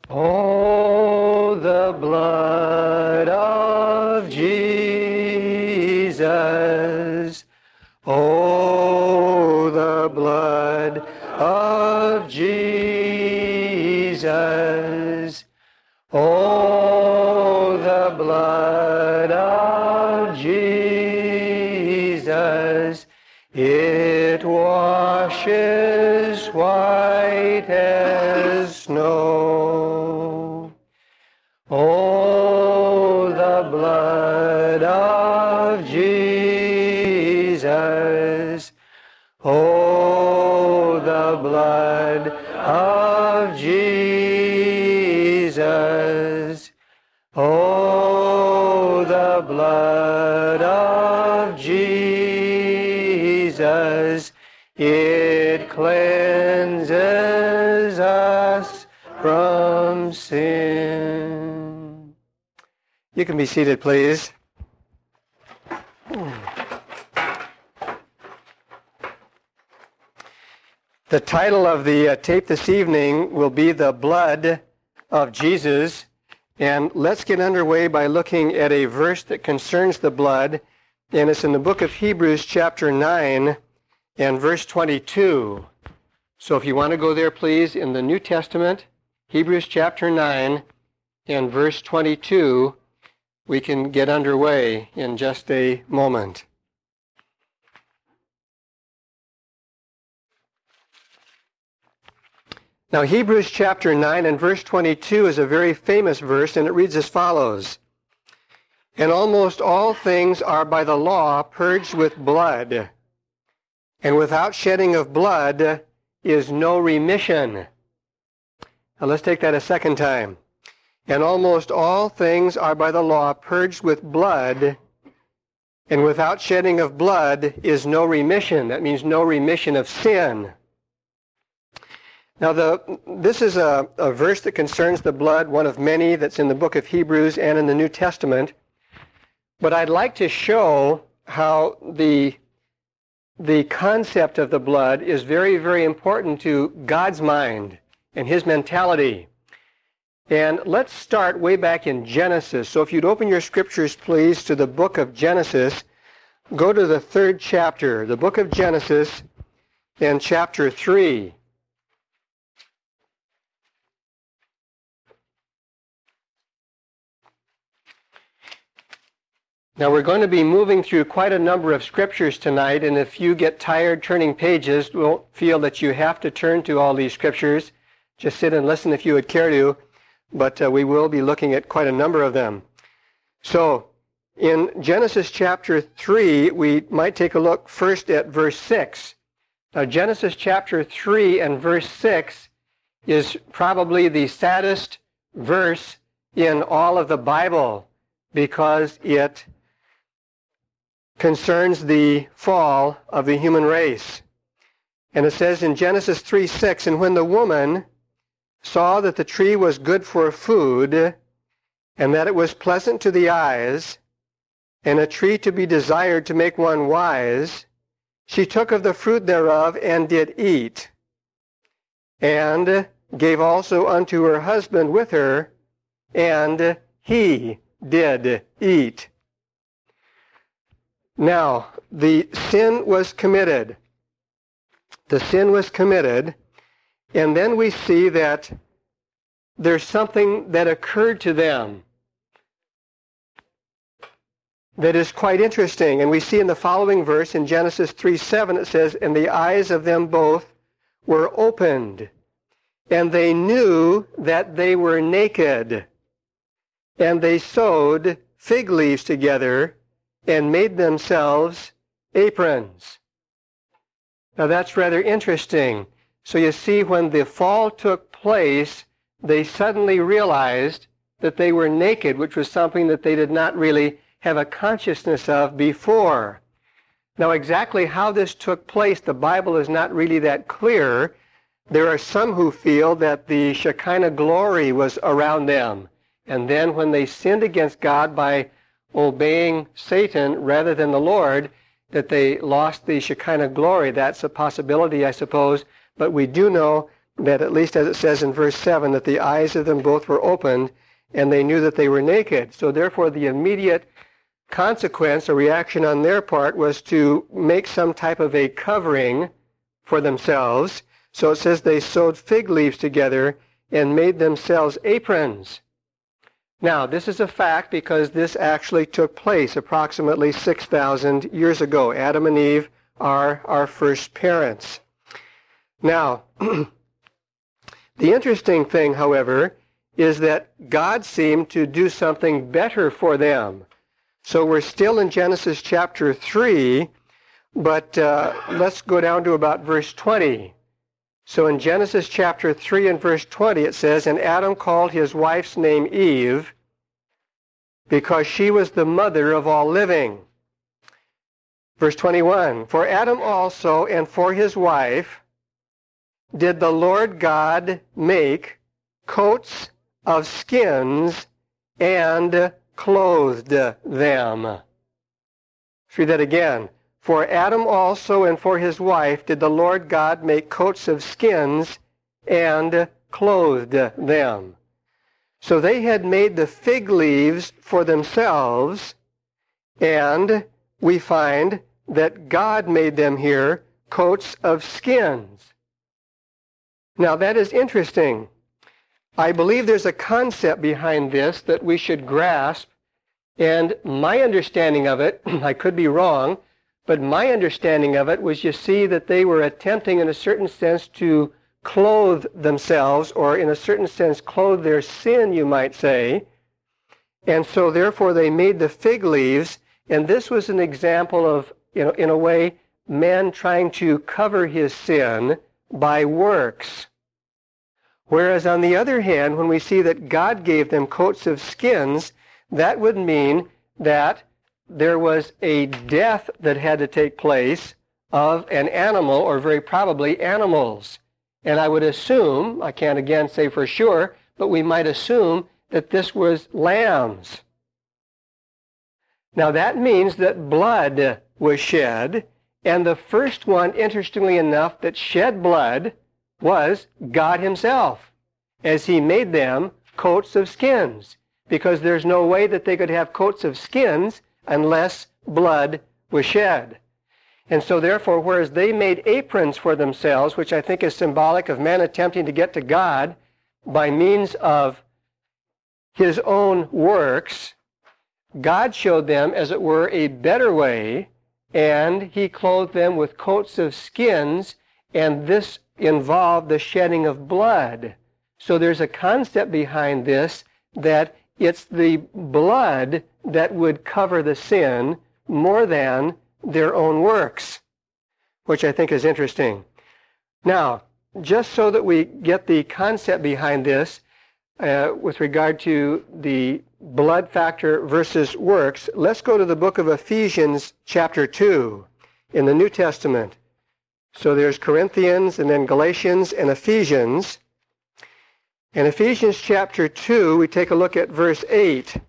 Oh, the blood of Jesus. Oh, the blood of Jesus. Oh, the blood of Jesus. It washes white as snow. Oh, the blood of Jesus. Oh, the blood of Jesus. Oh, the blood of Jesus. It cleanses us from sin. You can be seated, please. The title of the tape this evening will be The Blood of Jesus. And let's get underway by looking at a verse that concerns the blood. And it's in the book of Hebrews chapter 9 and verse 22. So if you want to go there, please, in the New Testament, Hebrews chapter 9 and verse 22, we can get underway in just a moment. Now, Hebrews chapter 9 and verse 22 is a very famous verse, and it reads as follows. And almost all things are by the law purged with blood, and without shedding of blood is no remission. Now, let's take that a second time. And almost all things are by the law purged with blood, and without shedding of blood is no remission. That means no remission of sin. Now, this is a verse that concerns the blood, one of many that's in the book of Hebrews and in the New Testament. But I'd like to show how the concept of the blood is very, very important to God's mind and His mentality. And let's start way back in Genesis. So if you'd open your scriptures, please, to the book of Genesis, go to the 3rd chapter, the book of Genesis, and chapter 3. Now, we're going to be moving through quite a number of scriptures tonight, and if you get tired turning pages, don't feel that you have to turn to all these scriptures. Just sit and listen if you would care to, but we will be looking at quite a number of them. So, in Genesis chapter 3, we might take a look first at verse 6. Now, Genesis chapter 3 and verse 6 is probably the saddest verse in all of the Bible because it concerns the fall of the human race. And it says in Genesis 3:6, and when the woman saw that the tree was good for food, and that it was pleasant to the eyes, and a tree to be desired to make one wise, she took of the fruit thereof and did eat, and gave also unto her husband with her, and he did eat. Now, the sin was committed. The sin was committed, and then we see that there's something that occurred to them that is quite interesting. And we see in the following verse in Genesis 3:7, it says, and the eyes of them both were opened, and they knew that they were naked, and they sewed fig leaves together and made themselves aprons. Now that's rather interesting. So you see, when the fall took place, they suddenly realized that they were naked, which was something that they did not really have a consciousness of before. Now exactly how this took place, the Bible is not really that clear. There are some who feel that the Shekinah glory was around them. And then when they sinned against God by obeying Satan rather than the Lord, that they lost the Shekinah glory. That's a possibility, I suppose. But we do know that at least as it says in verse 7, that the eyes of them both were opened, and they knew that they were naked. So therefore the immediate consequence or reaction on their part was to make some type of a covering for themselves. So it says they sewed fig leaves together and made themselves aprons. Now, this is a fact because this actually took place approximately 6,000 years ago. Adam and Eve are our first parents. Now, the interesting thing, however, is that God seemed to do something better for them. So we're still in Genesis chapter 3, but let's go down to about verse 20. So in Genesis chapter 3 and verse 20 it says, "And Adam called his wife's name Eve, because she was the mother of all living." Verse 21, "For Adam also and for his wife did the Lord God make coats of skins and clothed them." Let's read that again. "For Adam also and for his wife did the Lord God make coats of skins and clothed them." So they had made the fig leaves for themselves, and we find that God made them here coats of skins. Now that is interesting. I believe there's a concept behind this that we should grasp, and my understanding of it, I could be wrong, but my understanding of it was, you see, that they were attempting in a certain sense to clothe themselves, or in a certain sense clothe their sin, you might say. And so therefore they made the fig leaves, and this was an example of, in a way, man trying to cover his sin by works. Whereas on the other hand, when we see that God gave them coats of skins, that would mean that there was a death that had to take place of an animal, or very probably animals. And I would assume, I can't again say for sure, but we might assume that this was lambs. Now that means that blood was shed, and the first one, interestingly enough, that shed blood was God himself, as he made them coats of skins, because there's no way that they could have coats of skins unless blood was shed. And so therefore, whereas they made aprons for themselves, which I think is symbolic of man attempting to get to God by means of his own works, God showed them, as it were, a better way, and he clothed them with coats of skins, and this involved the shedding of blood. So there's a concept behind this that it's the blood that would cover the sin more than their own works, which I think is interesting. Now, just so that we get the concept behind this, with regard to the blood factor versus works, let's go to the book of Ephesians chapter 2 in the New Testament. So there's Corinthians and then Galatians and Ephesians. In Ephesians chapter 2, we take a look at verse 8.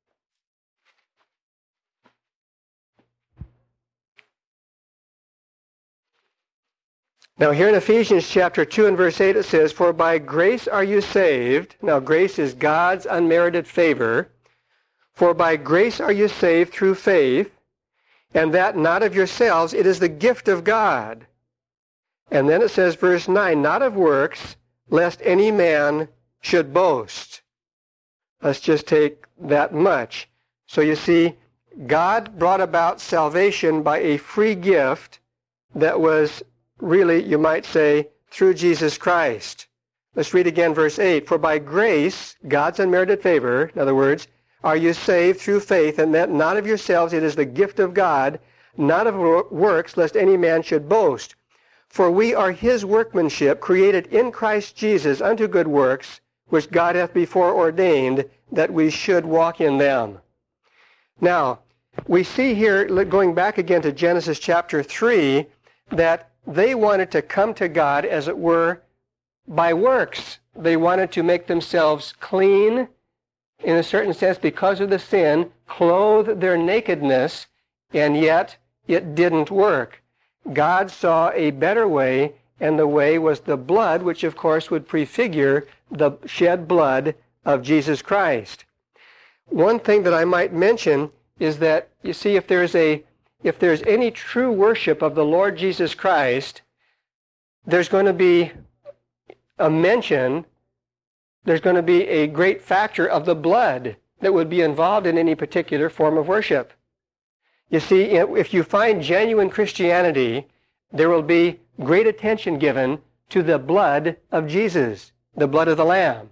Now here in Ephesians chapter 2 and verse 8 it says, "For by grace are you saved." Now grace is God's unmerited favor. "For by grace are you saved through faith, and that not of yourselves, it is the gift of God." And then it says, verse 9, "Not of works, lest any man should boast." Let's just take that much. So you see, God brought about salvation by a free gift that was really, you might say, through Jesus Christ. Let's read again verse 8. "For by grace, God's unmerited favor, in other words, are you saved through faith, and that not of yourselves, it is the gift of God, not of works, lest any man should boast. For we are his workmanship, created in Christ Jesus unto good works, which God hath before ordained that we should walk in them." Now, we see here, going back again to Genesis chapter 3, that they wanted to come to God, as it were, by works. They wanted to make themselves clean, in a certain sense, because of the sin, clothe their nakedness, and yet it didn't work. God saw a better way, and the way was the blood, which of course would prefigure the shed blood of Jesus Christ. One thing that I might mention is that, you see, if there's any true worship of the Lord Jesus Christ, there's going to be a mention, there's going to be a great factor of the blood that would be involved in any particular form of worship. You see, if you find genuine Christianity, there will be great attention given to the blood of Jesus, the blood of the Lamb.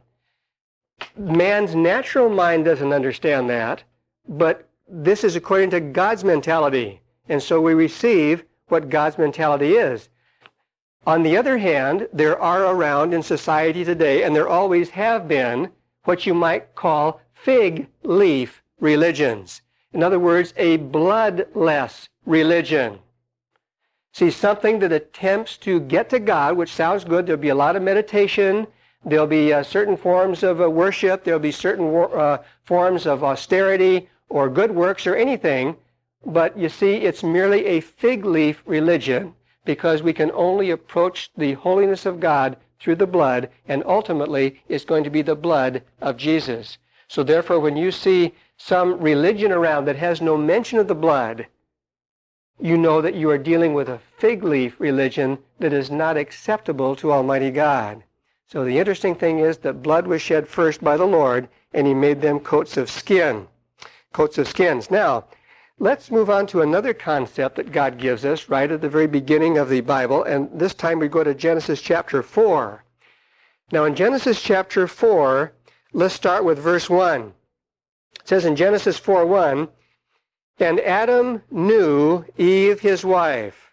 Man's natural mind doesn't understand that, but this is according to God's mentality, and so we receive what God's mentality is. On the other hand, there are around in society today, and there always have been, what you might call fig leaf religions. In other words, a bloodless religion. See, something that attempts to get to God, which sounds good. There'll be a lot of meditation. There'll be certain forms of worship. There'll be certain forms of austerity or good works or anything. But you see, it's merely a fig leaf religion, because we can only approach the holiness of God through the blood, and ultimately it's going to be the blood of Jesus. So therefore, when you see some religion around that has no mention of the blood, you know that you are dealing with a fig leaf religion that is not acceptable to Almighty God. So the interesting thing is that blood was shed first by the Lord, and he made them coats of skin. Coats of skins. Now, let's move on to another concept that God gives us right at the very beginning of the Bible, and this time we go to Genesis chapter 4. Now in Genesis chapter 4, let's start with verse 1. It says in Genesis 4:1, "And Adam knew Eve his wife,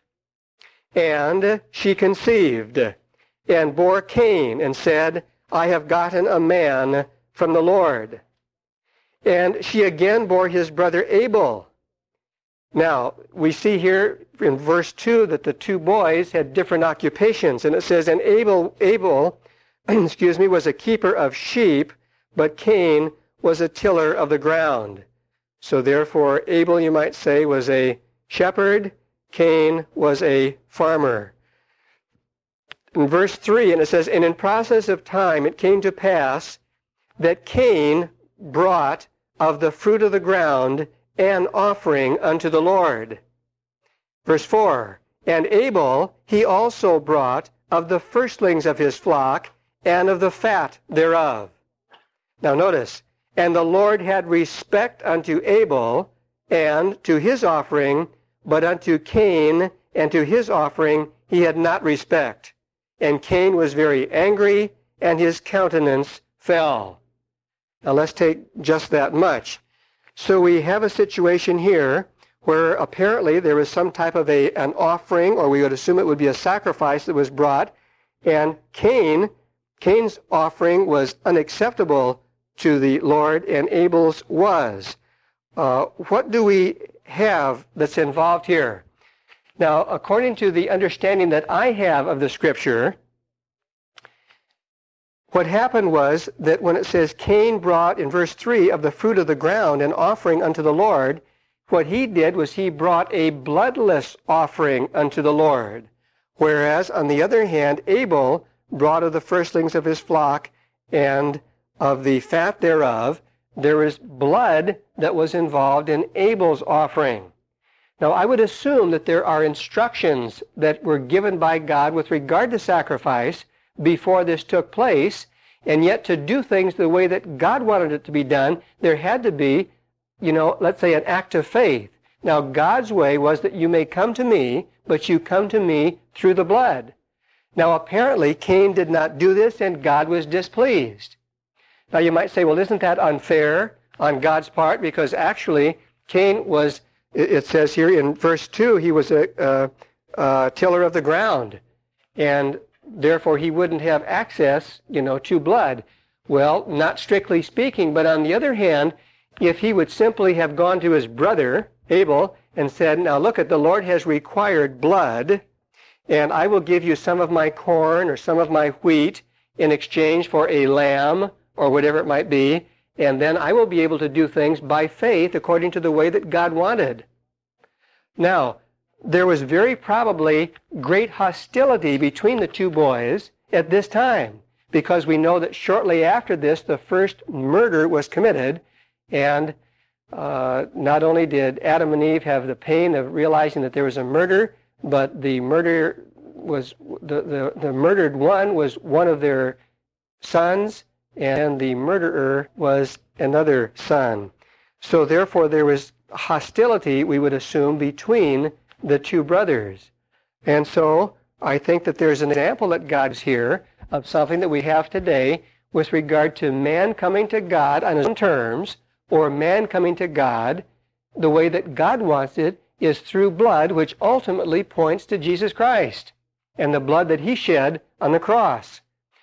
and she conceived, and bore Cain, and said, I have gotten a man from the Lord. And she again bore his brother Abel." Now, we see here in verse 2 that the two boys had different occupations, and it says, "And Abel was a keeper of sheep, but Cain was a tiller of the ground." So therefore, Abel, you might say, was a shepherd, Cain was a farmer. In verse 3, and it says, "And in process of time it came to pass that Cain brought of the fruit of the ground an offering unto the Lord." Verse 4, "And Abel he also brought of the firstlings of his flock and of the fat thereof." Now notice, "And the Lord had respect unto Abel and to his offering, but unto Cain and to his offering he had not respect. And Cain was very angry, and his countenance fell." Now let's take just that much. So we have a situation here where apparently there was some type of an offering, or we would assume it would be a sacrifice that was brought, and Cain's offering was unacceptable to the Lord, and Abel's was. What do we have that's involved here? Now, according to the understanding that I have of the Scripture, what happened was that when it says Cain brought, in verse 3, of the fruit of the ground an offering unto the Lord, what he did was he brought a bloodless offering unto the Lord. Whereas, on the other hand, Abel brought of the firstlings of his flock and of the fat thereof. There is blood that was involved in Abel's offering. Now, I would assume that there are instructions that were given by God with regard to sacrifice before this took place, and yet to do things the way that God wanted it to be done, there had to be, let's say an act of faith. Now, God's way was that you may come to me, but you come to me through the blood. Now, apparently, Cain did not do this, and God was displeased. Now, you might say, well, isn't that unfair on God's part? Because actually, Cain was, it says here in verse 2, he was a tiller of the ground, and therefore he wouldn't have access, to blood. Well, not strictly speaking, but on the other hand, if he would simply have gone to his brother, Abel, and said, now look, the Lord has required blood, and I will give you some of my corn or some of my wheat in exchange for a lamb or whatever it might be, and then I will be able to do things by faith according to the way that God wanted. Now, there was very probably great hostility between the two boys at this time, because we know that shortly after this, the first murder was committed, and not only did Adam and Eve have the pain of realizing that there was a murder, but the murder was the murdered one was one of their sons, and the murderer was another son. So therefore there was hostility, we would assume, between the two brothers. And so I think that there's an example that God's here of something that we have today with regard to man coming to God on his own terms, or man coming to God the way that God wants it is through blood, which ultimately points to Jesus Christ and the blood that he shed on the cross.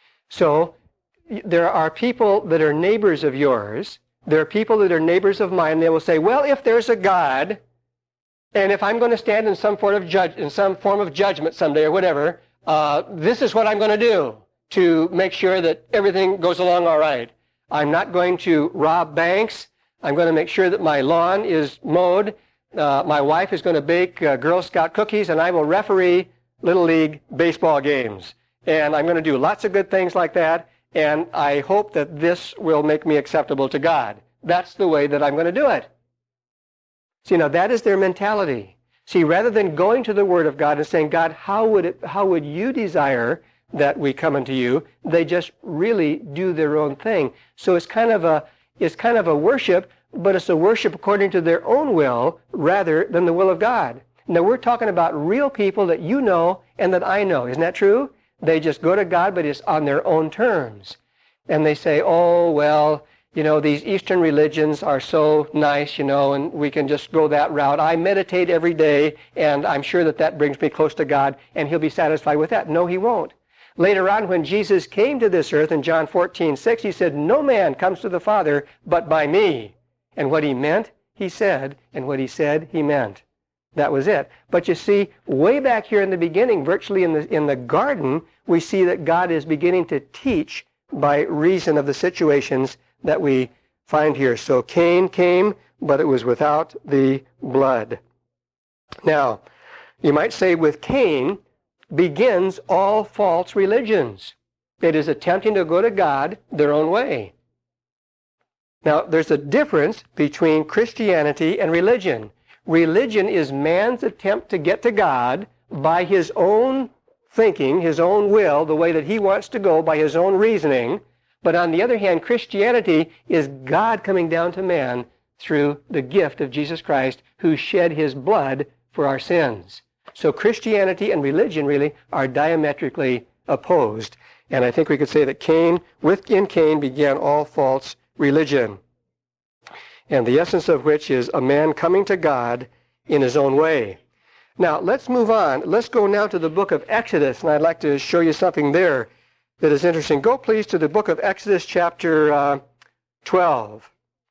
So there are people that are neighbors of yours. There are people that are neighbors of mine. They will say, well, if there's a God, and if I'm going to stand in some form of judgment someday or whatever, this is what I'm going to do to make sure that everything goes along all right. I'm not going to rob banks. I'm going to make sure that my lawn is mowed. My wife is going to bake Girl Scout cookies, and I will referee Little League baseball games. And I'm going to do lots of good things like that, and I hope that this will make me acceptable to God. That's the way that I'm going to do it. See, now that is their mentality. See, rather than going to the Word of God and saying, God, how would you desire that we come unto you, they just really do their own thing. So it's kind of a worship, but it's a worship according to their own will rather than the will of God. Now we're talking about real people that you know and that I know. Isn't that true? They just go to God, but it's on their own terms. And they say, oh, well, these Eastern religions are so nice, and we can just go that route. I meditate every day, and I'm sure that brings me close to God, and he'll be satisfied with that. No, he won't. Later on, when Jesus came to this earth in John 14:6, he said, no man comes to the Father but by me. And what he meant, he said, and what he said, he meant. That was it. But you see, way back here in the beginning, virtually in the garden, we see that God is beginning to teach by reason of the situations that we find here. So Cain came, but it was without the blood. Now, you might say with Cain begins all false religions. It is attempting to go to God their own way. Now, there's a difference between Christianity and religion. Religion is man's attempt to get to God by his own thinking, his own will, the way that he wants to go, by his own reasoning. But on the other hand, Christianity is God coming down to man through the gift of Jesus Christ, who shed his blood for our sins. So Christianity and religion really are diametrically opposed. And I think we could say that in Cain began all false religion, and the essence of which is a man coming to God in his own way. Now, let's move on. Let's go now to the book of Exodus, and I'd like to show you something there that is interesting. Go, please, to the book of Exodus, chapter 12.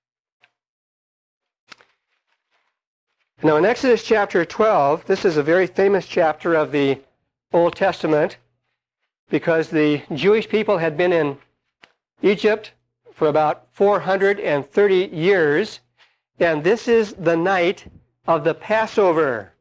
Now, in Exodus chapter 12, this is a very famous chapter of the Old Testament, because the Jewish people had been in Egypt for about 430 years, and this is the night of the Passover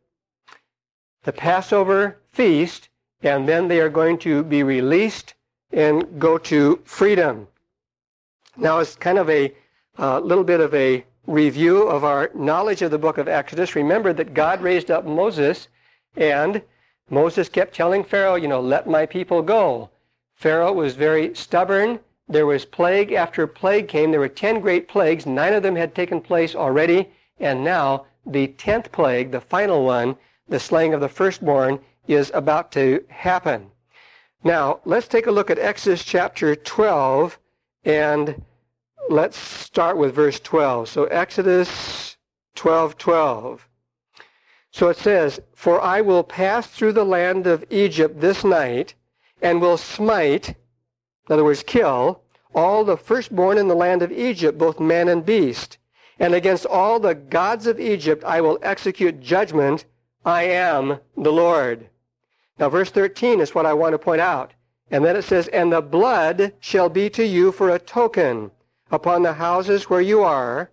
feast, and then they are going to be released and go to freedom. Now, it's kind of a little bit of a review of our knowledge of the book of Exodus. Remember that God raised up Moses, and Moses kept telling Pharaoh, let my people go. Pharaoh was very stubborn. There was plague after plague came. There were 10 great plagues. 9 of them had taken place already. And now the 10th plague, the final one, the slaying of the firstborn, is about to happen. Now, let's take a look at Exodus chapter 12, and let's start with verse 12. So Exodus 12:12. So it says, for I will pass through the land of Egypt this night, and will smite, in other words, kill, all the firstborn in the land of Egypt, both man and beast. And against all the gods of Egypt I will execute judgment. I am the Lord. Now, verse 13 is what I want to point out. And then it says, and the blood shall be to you for a token upon the houses where you are,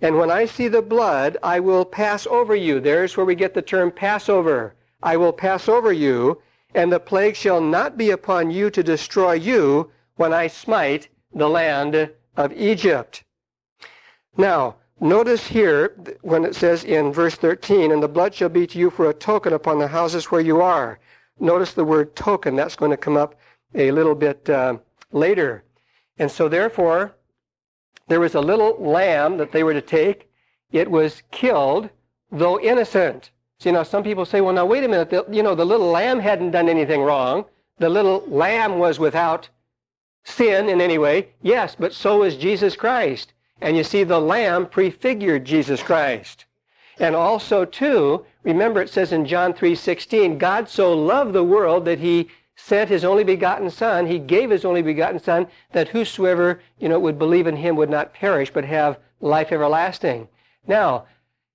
And when I see the blood, I will pass over you. There's where we get the term Passover. I will pass over you, and the plague shall not be upon you to destroy you when I smite the land of Egypt. Now, notice here when it says in verse 13, and the blood shall be to you for a token upon the houses where you are. Notice the word token. That's going to come up a little bit later. And so therefore, there was a little lamb that they were to take. It was killed, though innocent. See, now some people say, well, now wait a minute. The little lamb hadn't done anything wrong. The little lamb was without sin in any way. Yes, but so is Jesus Christ. And you see, the lamb prefigured Jesus Christ. And also, too, remember it says in John 3:16, God so loved the world that he sent his only begotten Son. He gave his only begotten Son that whosoever, would believe in him would not perish but have life everlasting. Now,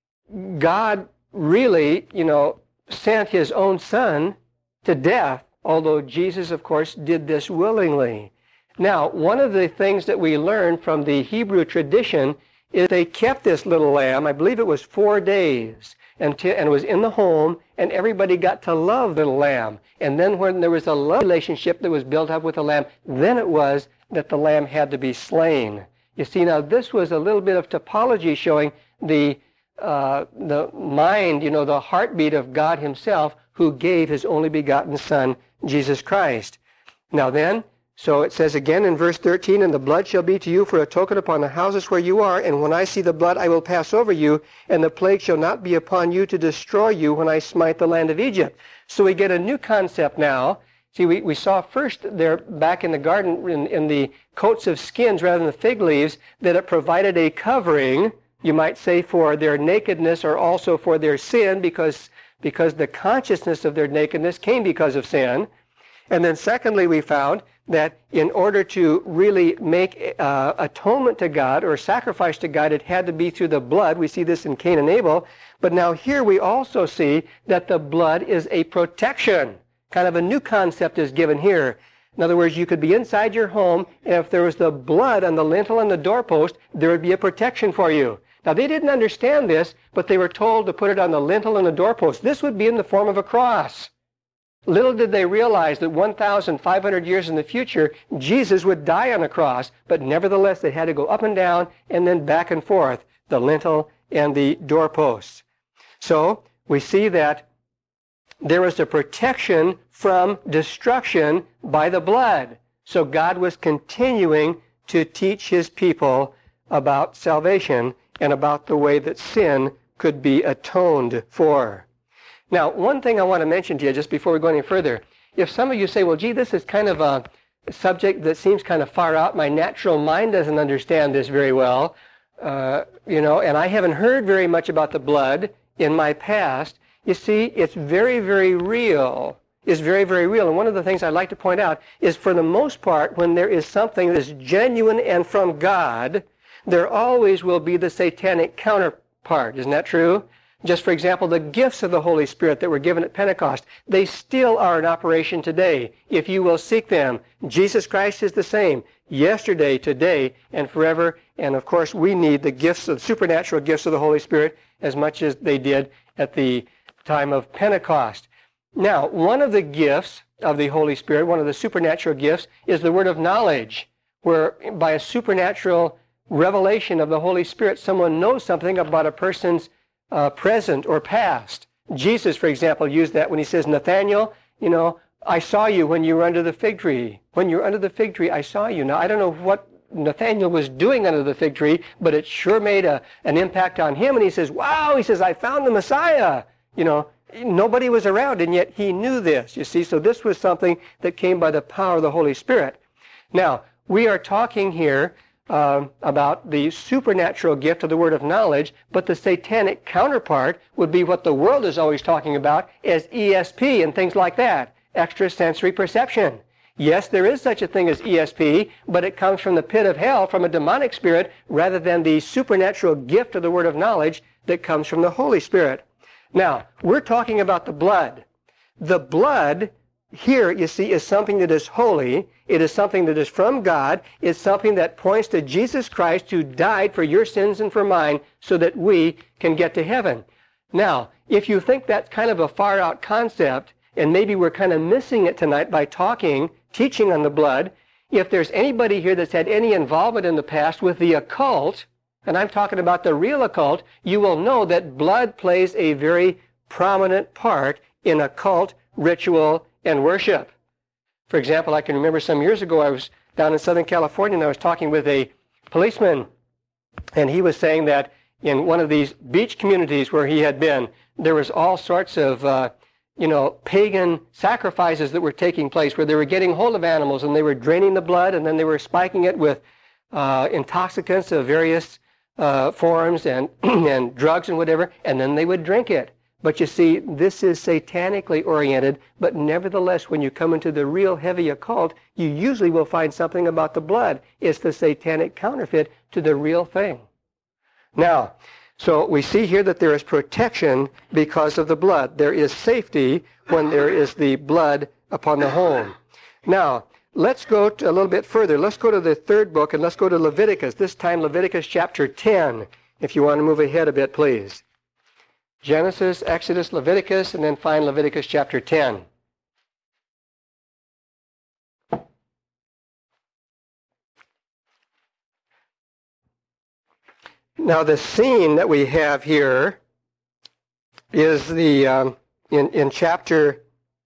God really, sent his own Son to death, although Jesus, of course, did this willingly. Now, one of the things that we learn from the Hebrew tradition is they kept this little lamb, I believe it was 4 days, and it was in the home, and everybody got to love the little lamb. And then when there was a love relationship that was built up with the lamb, then it was that the lamb had to be slain. You see, now this was a little bit of typology showing the mind, the heartbeat of God himself, who gave his only begotten Son, Jesus Christ. Now then, so it says again in verse 13, and the blood shall be to you for a token upon the houses where you are, and when I see the blood I will pass over you, and the plague shall not be upon you to destroy you when I smite the land of Egypt. So we get a new concept now. See, we saw first there back in the garden in the coats of skins rather than the fig leaves, that it provided a covering, you might say, for their nakedness or also for their sin, because the consciousness of their nakedness came because of sin. And then secondly, we found that in order to really make atonement to God or sacrifice to God, it had to be through the blood. We see this in Cain and Abel. But now here we also see that the blood is a protection. Kind of a new concept is given here. In other words, you could be inside your home, and if there was the blood on the lintel and the doorpost, there would be a protection for you. Now, they didn't understand this, but they were told to put it on the lintel and the doorpost. This would be in the form of a cross. Little did they realize that 1,500 years in the future, Jesus would die on a cross, but nevertheless, they had to go up and down and then back and forth, the lintel and the doorposts. So, we see that there was a protection from destruction by the blood. So God was continuing to teach his people about salvation and about the way that sin could be atoned for. Now, one thing I want to mention to you just before we go any further, if some of you say, well, gee, this is kind of a subject that seems kind of far out, my natural mind doesn't understand this very well, and I haven't heard very much about the blood in my past. You see, it's very, very real. It's very, very real. And one of the things I'd like to point out is, for the most part, when there is something that is genuine and from God, there always will be the satanic counterpart. Isn't that true? Just for example, the gifts of the Holy Spirit that were given at Pentecost, they still are in operation today, if you will seek them. Jesus Christ is the same, yesterday, today, and forever. And of course, we need the gifts, the supernatural gifts of the Holy Spirit, as much as they did at the time of Pentecost. Now, one of the gifts of the Holy Spirit, one of the supernatural gifts, is the word of knowledge, where by a supernatural revelation of the Holy Spirit, someone knows something about a person's present or past. Jesus, for example, used that when he says, Nathanael, I saw you when you were under the fig tree. When you were under the fig tree, I saw you. Now, I don't know what Nathanael was doing under the fig tree, but it sure made an impact on him. And he says, wow, he says, I found the Messiah. Nobody was around, and yet he knew this, you see. So this was something that came by the power of the Holy Spirit. Now, we are talking here about the supernatural gift of the word of knowledge, but the satanic counterpart would be what the world is always talking about as ESP and things like that, extrasensory perception. Yes, there is such a thing as ESP, but it comes from the pit of hell, from a demonic spirit, rather than the supernatural gift of the word of knowledge that comes from the Holy Spirit. Now, we're talking about the blood. The blood here, you see, is something that is holy. It is something that is from God. It's something that points to Jesus Christ, who died for your sins and for mine so that we can get to heaven. Now, if you think that's kind of a far-out concept, and maybe we're kind of missing it tonight by teaching on the blood, if there's anybody here that's had any involvement in the past with the occult, and I'm talking about the real occult, you will know that blood plays a very prominent part in occult ritual and worship. For example, I can remember some years ago I was down in Southern California and I was talking with a policeman, and he was saying that in one of these beach communities where he had been, there was all sorts of pagan sacrifices that were taking place, where they were getting hold of animals and they were draining the blood and then they were spiking it with intoxicants of various forms and and drugs and whatever, and then they would drink it. But you see, this is satanically oriented, but nevertheless, when you come into the real heavy occult, you usually will find something about the blood. It's the satanic counterfeit to the real thing. Now, so we see here that there is protection because of the blood. There is safety when there is the blood upon the home. Now, let's go a little bit further. Let's go to the third book, and let's go to Leviticus, this time Leviticus chapter 10, if you want to move ahead a bit, please. Genesis, Exodus, Leviticus, and then find Leviticus chapter 10. Now, the scene that we have here is the in chapter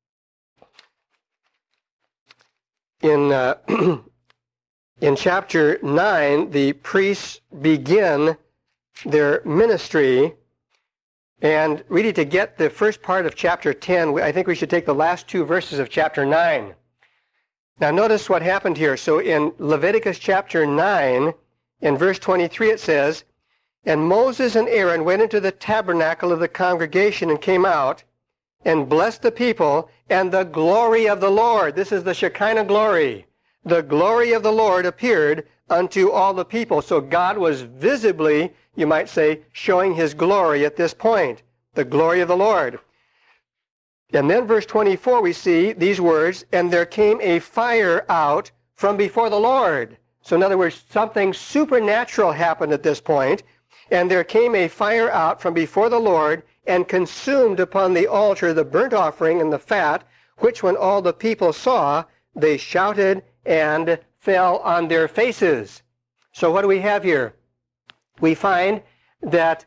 in chapter 9, the priests begin their ministry. And really, to get the first part of chapter 10, I think we should take the last two verses of chapter 9. Now, notice what happened here. So in Leviticus chapter 9, in verse 23, it says, "And Moses and Aaron went into the tabernacle of the congregation and came out and blessed the people, and the glory of the Lord," this is the Shekinah glory, "the glory of the Lord appeared unto all the people." So God was visibly, you might say, showing his glory at this point, the glory of the Lord. And then verse 24, we see these words, "And there came a fire out from before the Lord." So in other words, something supernatural happened at this point. "And there came a fire out from before the Lord, and consumed upon the altar the burnt offering and the fat, which when all the people saw, they shouted and fell on their faces." So what do we have here? We find that,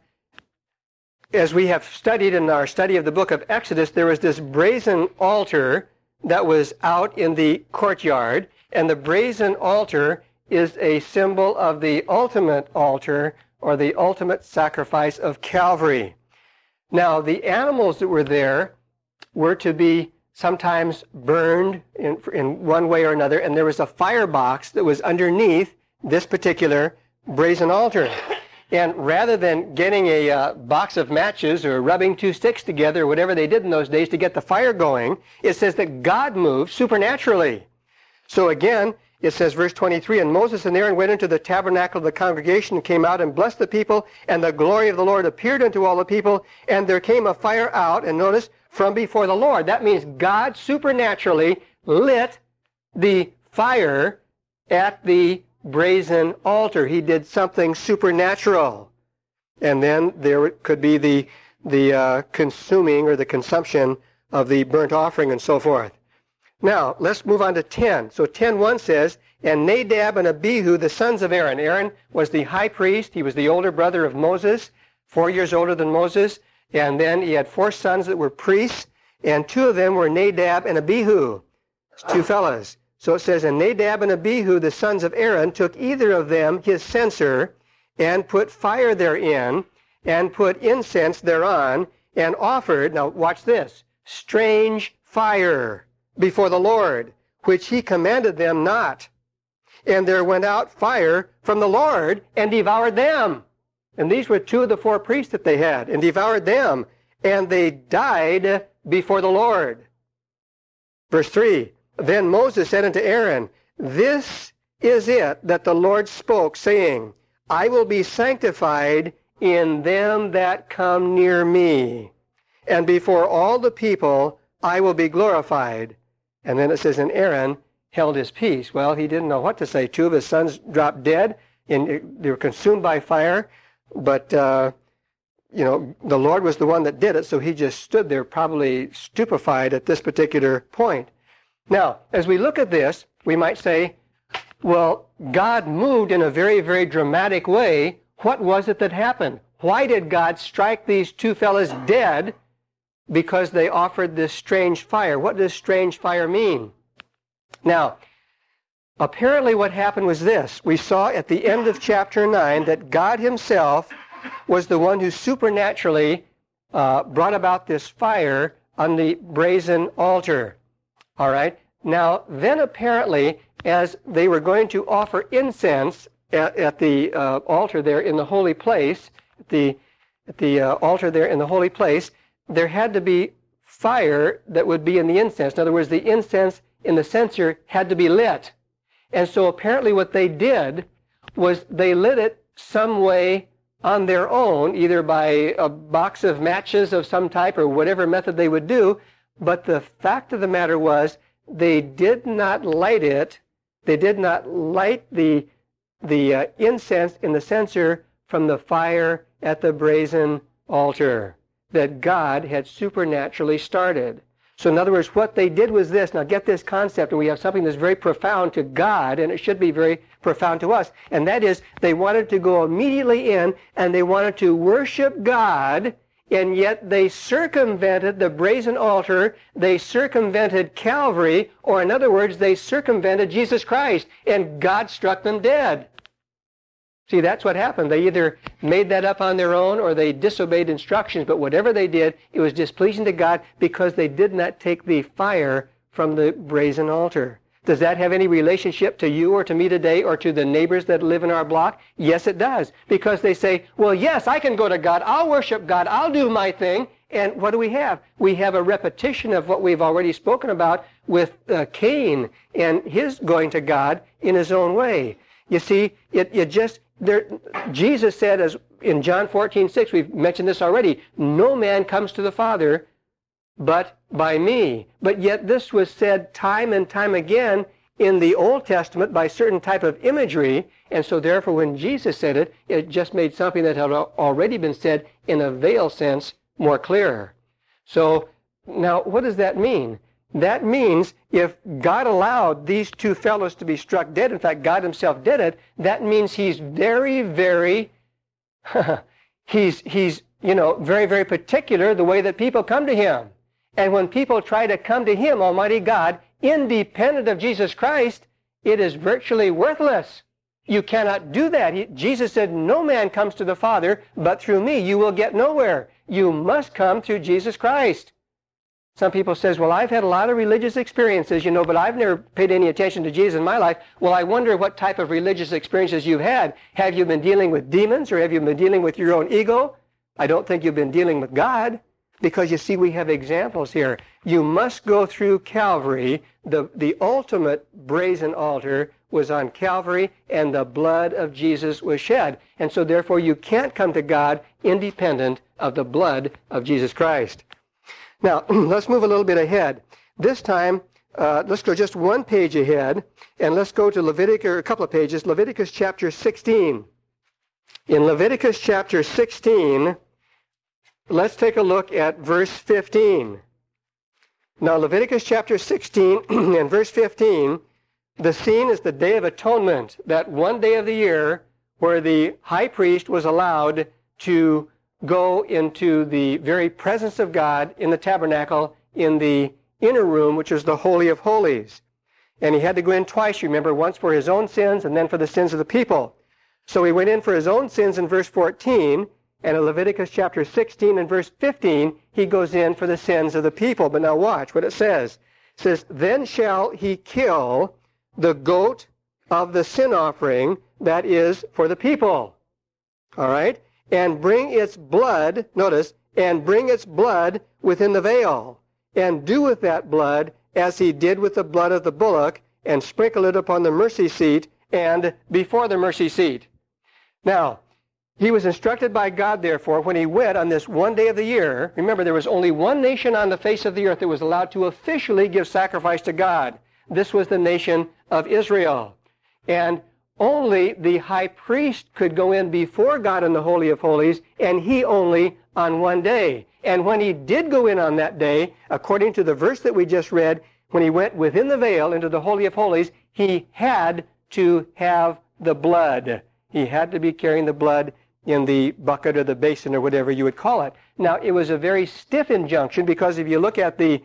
as we have studied in our study of the book of Exodus, there was this brazen altar that was out in the courtyard, and the brazen altar is a symbol of the ultimate altar, or the ultimate sacrifice of Calvary. Now, the animals that were there were to be sometimes burned in one way or another, and there was a firebox that was underneath this particular brazen altar. And rather than getting a box of matches or rubbing two sticks together, or whatever they did in those days to get the fire going, it says that God moved supernaturally. So again, it says, verse 23, "And Moses and Aaron went into the tabernacle of the congregation and came out and blessed the people, and the glory of the Lord appeared unto all the people, and there came a fire out," and notice, "from before the Lord." That means God supernaturally lit the fire at the brazen altar. He did something supernatural. And then there could be the consuming or the consumption of the burnt offering and so forth. Now, let's move on to 10. So 10:1 says, "And Nadab and Abihu, the sons of Aaron." Aaron was the high priest. He was the older brother of Moses, 4 years older than Moses. And then he had 4 sons that were priests, and 2 of them were Nadab and Abihu, 2 fellas. So it says, "And Nadab and Abihu, the sons of Aaron, took either of them his censer, and put fire therein, and put incense thereon, and offered," now watch this, "strange fire before the Lord, which he commanded them not. And there went out fire from the Lord, and devoured them." And these were 2 of the 4 priests that they had, "and devoured them, and they died before the Lord." Verse 3, "Then Moses said unto Aaron, This is it that the Lord spoke, saying, I will be sanctified in them that come near me, and before all the people I will be glorified. And then it says, and Aaron held his peace. Well, he didn't know what to say. 2 of his sons dropped dead, and they were consumed by fire. But, the Lord was the one that did it, so he just stood there probably stupefied at this particular point. Now, as we look at this, we might say, well, God moved in a very, very dramatic way. What was it that happened? Why did God strike these 2 fellas dead? Because they offered this strange fire. What does strange fire mean? Now, apparently what happened was this. We saw at the end of chapter 9 that God himself was the one who supernaturally brought about this fire on the brazen altar. All right? Now, then apparently, as they were going to offer incense at the altar there in the holy place, at the altar there in the holy place, there had to be fire that would be in the incense. In other words, the incense in the censer had to be lit. And so apparently what they did was they lit it some way on their own, either by a box of matches of some type or whatever method they would do. But the fact of the matter was they did not light it. They did not light the incense in the censer from the fire at the brazen altar that God had supernaturally started. So in other words, what they did was this. Now get this concept, and we have something that's very profound to God, and it should be very profound to us. And that is, they wanted to go immediately in, and they wanted to worship God, and yet they circumvented the brazen altar. They circumvented Calvary, or in other words, they circumvented Jesus Christ, and God struck them dead. See, that's what happened. They either made that up on their own or they disobeyed instructions, but whatever they did, it was displeasing to God because they did not take the fire from the brazen altar. Does that have any relationship to you or to me today or to the neighbors that live in our block? Yes, it does. Because they say, well, yes, I can go to God. I'll worship God. I'll do my thing. And what do we have? We have a repetition of what we've already spoken about with Cain and his going to God in his own way. You see, Jesus said, as in John 14:6, we've mentioned this already, no man comes to the Father but by me. But yet this was said time and time again in the Old Testament by certain type of imagery, and so therefore when Jesus said it, it just made something that had already been said in a veiled sense more clear. So now what does that mean? That means if God allowed these 2 fellows to be struck dead, in fact, God himself did it, that means he's very, very, he's very, very particular the way that people come to him. And when people try to come to him, Almighty God, independent of Jesus Christ, it is virtually worthless. You cannot do that. Jesus said, no man comes to the Father but through me. You will get nowhere. You must come through Jesus Christ. Some people says, well, I've had a lot of religious experiences, but I've never paid any attention to Jesus in my life. Well, I wonder what type of religious experiences you've had. Have you been dealing with demons or have you been dealing with your own ego? I don't think you've been dealing with God, because you see, we have examples here. You must go through Calvary. The ultimate brazen altar was on Calvary, and the blood of Jesus was shed. And so therefore you can't come to God independent of the blood of Jesus Christ. Now, let's move a little bit ahead. This time, let's go just one page ahead, and let's go to Leviticus, or a couple of pages, Leviticus chapter 16. In Leviticus chapter 16, let's take a look at verse 15. Now, Leviticus chapter 16 and verse 15, the scene is the Day of Atonement, that one day of the year where the high priest was allowed to go into the very presence of God in the tabernacle in the inner room, which is the Holy of Holies. And he had to go in twice, remember, once for his own sins and then for the sins of the people. So he went in for his own sins in verse 14, and in Leviticus chapter 16 and verse 15, he goes in for the sins of the people. But now watch what it says. It says, then shall he kill the goat of the sin offering that is for the people. All right? And bring its blood, notice, and bring its blood within the veil, and do with that blood as he did with the blood of the bullock, and sprinkle it upon the mercy seat and before the mercy seat. Now, He was instructed by God, therefore, when he went on this one day of the year. Remember, there was only one nation on the face of the earth that was allowed to officially give sacrifice to God. This was the nation of Israel. And only the high priest could go in before God in the Holy of Holies, and he only on one day. And when he did go in on that day, according to the verse that we just read, when he went within the veil into the Holy of Holies, he had to have the blood. He had to be carrying the blood in the bucket or the basin or whatever you would call it. Now, it was a very stiff injunction, because if you look at the,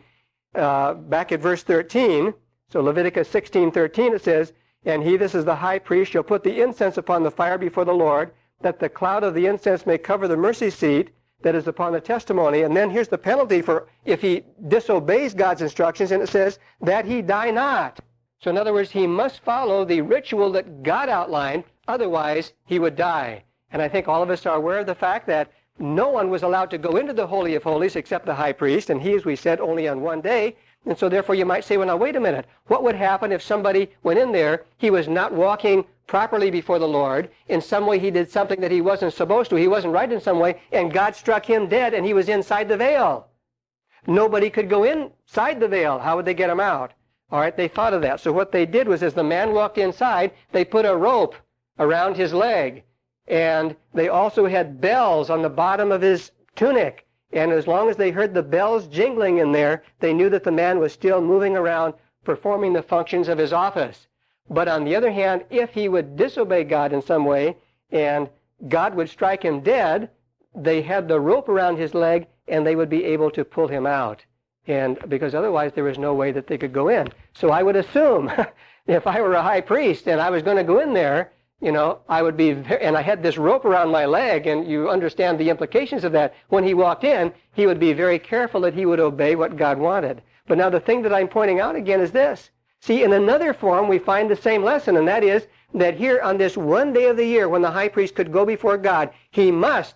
back at verse 13, so Leviticus 16:13, it says, "And he, this is the high priest, shall put the incense upon the fire before the Lord, that the cloud of the incense may cover the mercy seat that is upon the testimony." And then here's the penalty for if he disobeys God's instructions, and it says, "that he die not." So in other words, he must follow the ritual that God outlined, otherwise he would die. And I think all of us are aware of the fact that no one was allowed to go into the Holy of Holies except the high priest, and he, as we said, only on one day. And so therefore you might say, well, now wait a minute. What would happen if somebody went in there, he was not walking properly before the Lord, in some way he did something that he wasn't supposed to, he wasn't right in some way, and God struck him dead and he was inside the veil? Nobody could go inside the veil. How would they get him out? All right, they thought of that. So what they did was, as the man walked inside, they put a rope around his leg. And they also had bells on the bottom of his tunic. And as long as they heard the bells jingling in there, they knew that the man was still moving around, performing the functions of his office. But on the other hand, if he would disobey God in some way, and God would strike him dead, they had the rope around his leg, and they would be able to pull him out. And because otherwise there was no way that they could go in. So I would assume, if I were a high priest and I was going to go in there, you know, I would be, and I had this rope around my leg, and you understand the implications of that. When he walked in, he would be very careful that he would obey what God wanted. But now the thing that I'm pointing out again is this. See, in another form, we find the same lesson, and that is that here on this one day of the year when the high priest could go before God, he must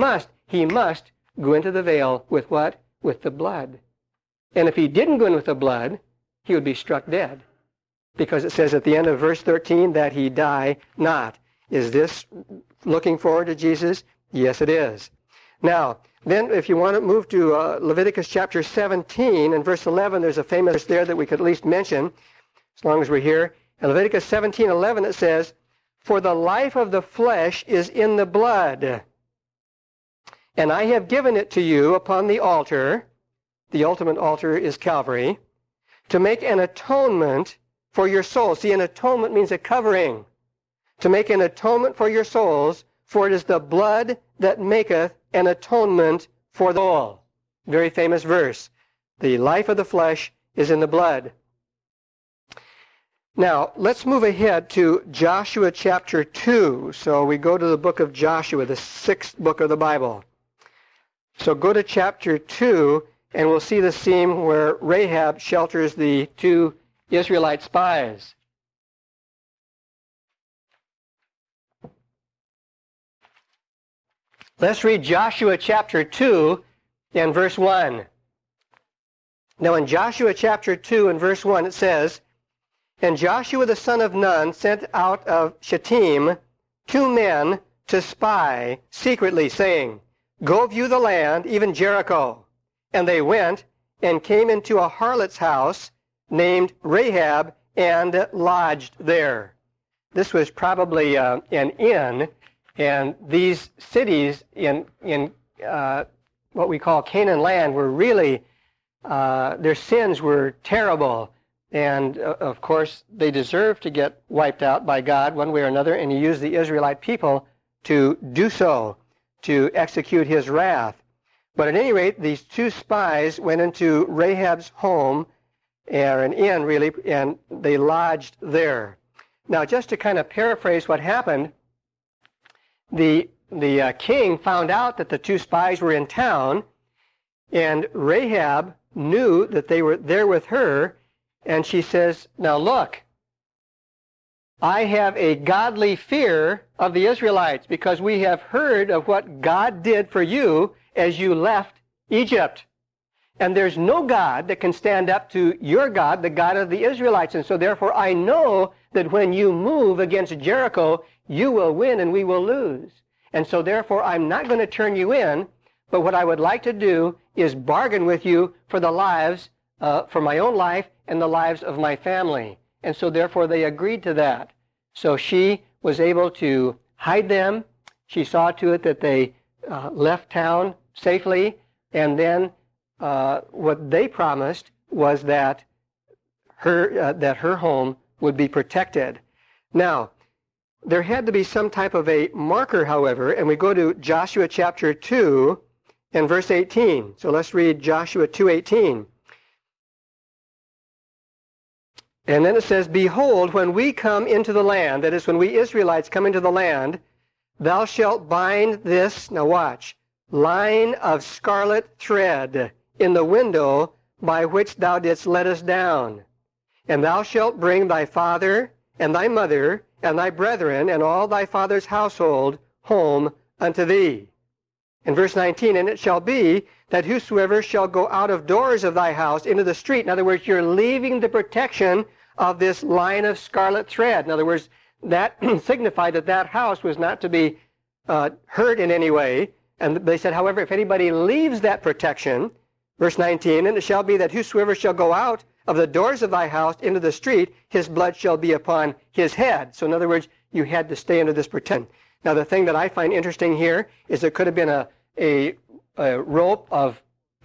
go into the veil with what? With the blood. And if he didn't go in with the blood, he would be struck dead. Because it says at the end of verse 13 that he die not. Is this looking forward to Jesus? Yes, it is. Now, then if you want to move to Leviticus chapter 17 and verse 11, there's a famous verse there that we could at least mention, as long as we're here. In Leviticus 17:11 it says, "For the life of the flesh is in the blood, and I have given it to you upon the altar," the ultimate altar is Calvary, "to make an atonement for your souls." See, an atonement means a covering. To make an atonement for your souls, for it is the blood that maketh an atonement for the soul. Very famous verse. The life of the flesh is in the blood. Now, let's move ahead to Joshua chapter 2. So we go to the book of Joshua, the 6th book of the Bible. So go to chapter 2, and we'll see the scene where Rahab shelters the 2 Israelite spies. Let's read Joshua chapter 2 and verse 1. Now in Joshua chapter 2 and verse 1 it says, "And Joshua the son of Nun sent out of Shittim 2 men to spy secretly, saying, Go view the land, even Jericho. And they went and came into a harlot's house named Rahab and lodged there." This was probably an inn, and these cities in what we call Canaan land were really, their sins were terrible. And of course, they deserved to get wiped out by God one way or another, and he used the Israelite people to do so, to execute his wrath. But at any rate, these 2 spies went into Rahab's home, or an inn really, and they lodged there. Now, just to kind of paraphrase what happened, the king found out that the 2 spies were in town, and Rahab knew that they were there with her, and she says, "Now look, I have a godly fear of the Israelites, because we have heard of what God did for you as you left Egypt. And there's no God that can stand up to your God, the God of the Israelites. And so therefore I know that when you move against Jericho, you will win and we will lose. And so therefore, I'm not going to turn you in, but what I would like to do is bargain with you for the lives, for my own life and the lives of my family. And so therefore, they agreed to that. So she was able to hide them. She saw to it that they left town safely. And then what they promised was that her home would be protected. Now, there had to be some type of a marker, however, and we go to Joshua chapter 2 and verse 18. So let's read Joshua 2:18. And then it says, "Behold, when we come into the land," that is, when we Israelites come into the land, "thou shalt bind this," now watch, "line of scarlet thread in the window by which thou didst let us down. And thou shalt bring thy father and thy mother and thy brethren and all thy father's household home unto thee." In verse 19, "And it shall be that whosoever shall go out of doors of thy house into the street," in other words, you're leaving the protection of this line of scarlet thread. In other words, that signified that that house was not to be hurt in any way. And they said, however, if anybody leaves that protection, verse 19, "And it shall be that whosoever shall go out of the doors of thy house into the street, his blood shall be upon his head." So in other words, you had to stay under this protection. Now the thing that I find interesting here is it could have been a rope of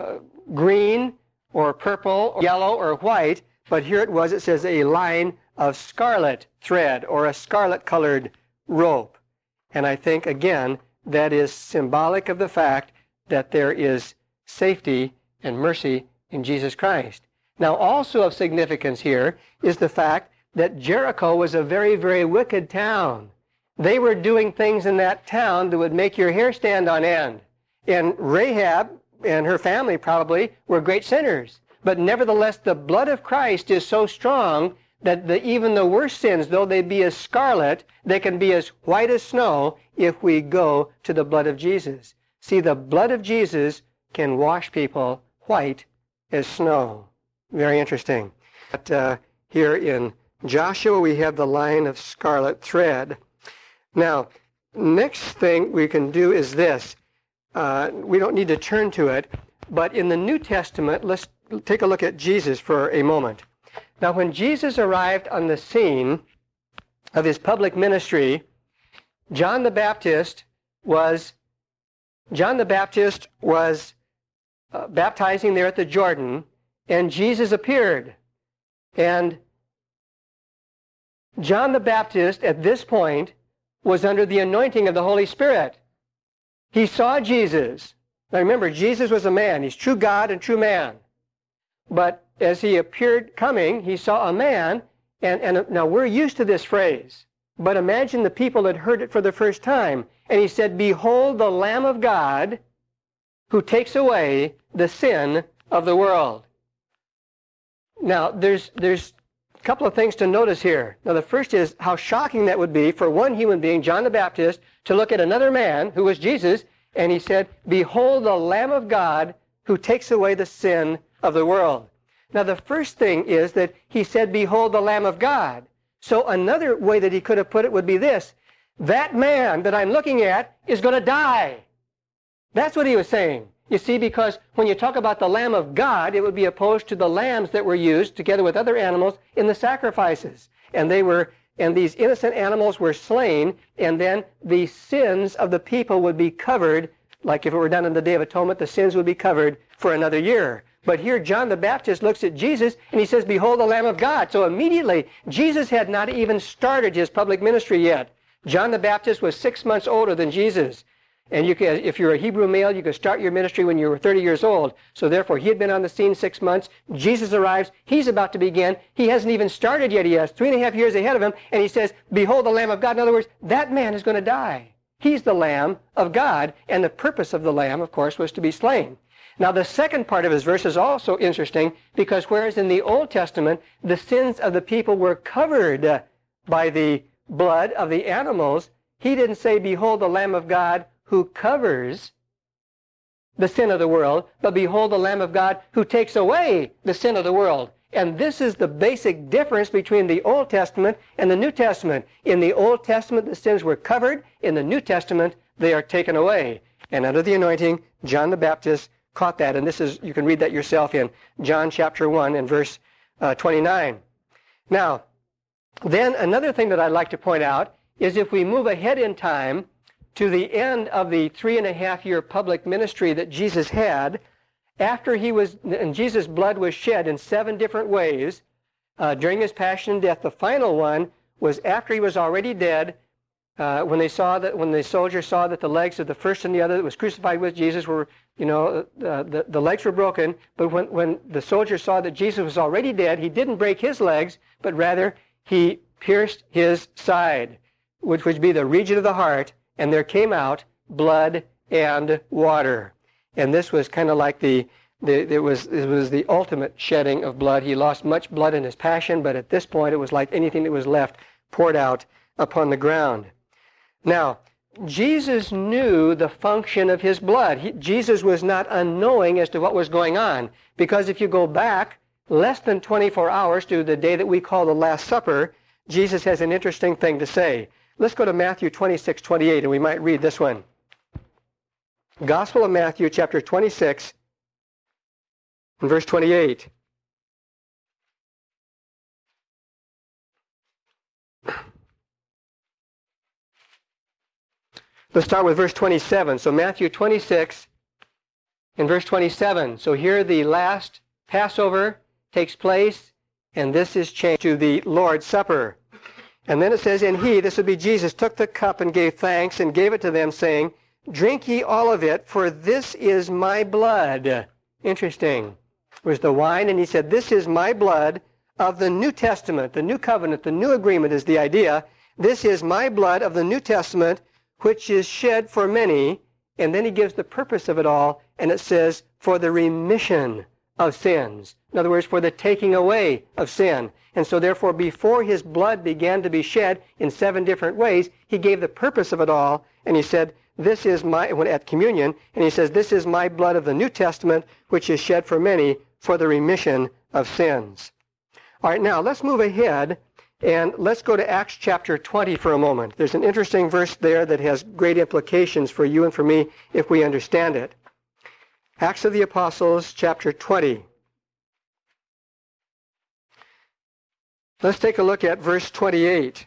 green or purple or yellow or white, but here it says a line of scarlet thread or a scarlet colored rope. And I think, again, that is symbolic of the fact that there is safety and mercy in Jesus Christ. Now, also of significance here is the fact that Jericho was a very, very wicked town. They were doing things in that town that would make your hair stand on end. And Rahab and her family probably were great sinners. But nevertheless, the blood of Christ is so strong that even the worst sins, though they be as scarlet, they can be as white as snow if we go to the blood of Jesus. See, the blood of Jesus can wash people white as snow. Very interesting. But here in Joshua, we have the line of scarlet thread. Now, next thing we can do is this. We don't need to turn to it, but in the New Testament, let's take a look at Jesus for a moment. Now, when Jesus arrived on the scene of his public ministry, John the Baptist was baptizing there at the Jordan, and Jesus appeared. And John the Baptist, at this point, was under the anointing of the Holy Spirit. He saw Jesus. Now remember, Jesus was a man. He's true God and true man. But as he appeared coming, he saw a man, and now we're used to this phrase, but imagine the people that heard it for the first time. And he said, "Behold the Lamb of God who takes away the sin of the world." Now, there's a couple of things to notice here. Now, the first is how shocking that would be for one human being, John the Baptist, to look at another man who was Jesus, and he said, "Behold the Lamb of God who takes away the sin of the world." Now, the first thing is that he said, "Behold the Lamb of God." So another way that he could have put it would be this: that man that I'm looking at is going to die. That's what he was saying. You see, because when you talk about the Lamb of God, it would be opposed to the lambs that were used together with other animals in the sacrifices. And these innocent animals were slain, and then the sins of the people would be covered, like if it were done on the Day of Atonement, the sins would be covered for another year. But here John the Baptist looks at Jesus and he says, "Behold the Lamb of God." So immediately, Jesus had not even started his public ministry yet. John the Baptist was 6 months older than Jesus. And if you're a Hebrew male, you could start your ministry when you were 30 years old. So therefore, he had been on the scene 6 months. Jesus arrives. He's about to begin. He hasn't even started yet. He has 3.5 years ahead of him. And he says, "Behold the Lamb of God." In other words, that man is going to die. He's the Lamb of God. And the purpose of the Lamb, of course, was to be slain. Now, the second part of his verse is also interesting, because whereas in the Old Testament, the sins of the people were covered by the blood of the animals, he didn't say, "Behold the Lamb of God who covers the sin of the world," but "Behold the Lamb of God who takes away the sin of the world." And this is the basic difference between the Old Testament and the New Testament. In the Old Testament, the sins were covered. In the New Testament, they are taken away. And under the anointing, John the Baptist caught that. And this is, you can read that yourself in John chapter 1 and verse 29. Now, then another thing that I'd like to point out is if we move ahead in time to the end of the 3.5-year public ministry that Jesus had, after and Jesus' blood was shed in 7 different ways during his passion and death. The final one was after he was already dead, when the soldiers saw that the legs of the first and the other that was crucified with Jesus were, the legs were broken. But when the soldiers saw that Jesus was already dead, he didn't break his legs, but rather he pierced his side, which would be the region of the heart, and there came out blood and water. And this was kind of like it was the ultimate shedding of blood. He lost much blood in his passion, but at this point it was like anything that was left poured out upon the ground. Now, Jesus knew the function of his blood. Jesus was not unknowing as to what was going on, because if you go back less than 24 hours to the day that we call the Last Supper, Jesus has an interesting thing to say. Let's go to Matthew 26:28, and we might read this one. Gospel of Matthew, chapter 26, and verse 28. Let's start with verse 27. So Matthew 26 and verse 27. So here the last Passover takes place, and this is changed to the Lord's Supper. And then it says, and he, this would be Jesus, took the cup and gave thanks and gave it to them, saying, drink ye all of it, for this is my blood. Interesting. It was the wine, and he said, this is my blood of the New Testament, the New Covenant, the New Agreement is the idea. This is my blood of the New Testament, which is shed for many. And then he gives the purpose of it all, and it says, for the remission of sins. In other words, for the taking away of sin. And so therefore, before his blood began to be shed in 7 different ways, he gave the purpose of it all, and he said, this is my, at communion, and he says, this is my blood of the New Testament, which is shed for many for the remission of sins. All right, now let's move ahead, and let's go to Acts chapter 20 for a moment. There's an interesting verse there that has great implications for you and for me if we understand it. Acts of the Apostles, chapter 20. Let's take a look at verse 28.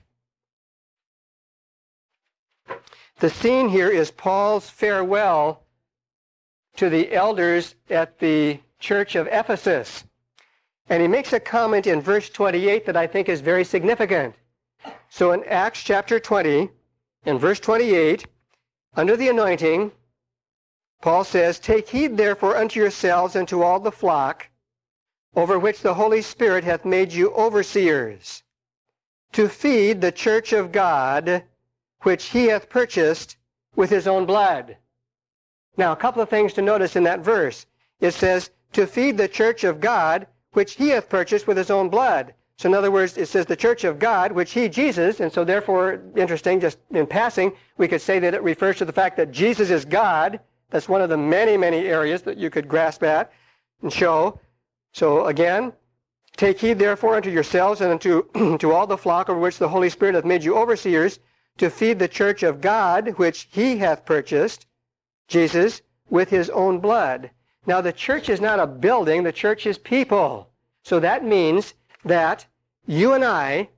The scene here is Paul's farewell to the elders at the church of Ephesus. And he makes a comment in verse 28 that I think is very significant. So in Acts chapter 20, in verse 28, under the anointing, Paul says, take heed therefore unto yourselves and to all the flock, over which the Holy Spirit hath made you overseers, to feed the church of God, which he hath purchased with his own blood. Now, a couple of things to notice in that verse. It says, to feed the church of God, which he hath purchased with his own blood. So in other words, it says the church of God, which he, Jesus, and so therefore, interesting, just in passing, we could say that it refers to the fact that Jesus is God. That's one of the many, many areas that you could grasp at and show. So again, take heed therefore unto yourselves and unto to all the flock over which the Holy Spirit hath made you overseers, to feed the church of God, which he hath purchased, Jesus, with his own blood. Now the church is not a building, the church is people. So that means that you and I,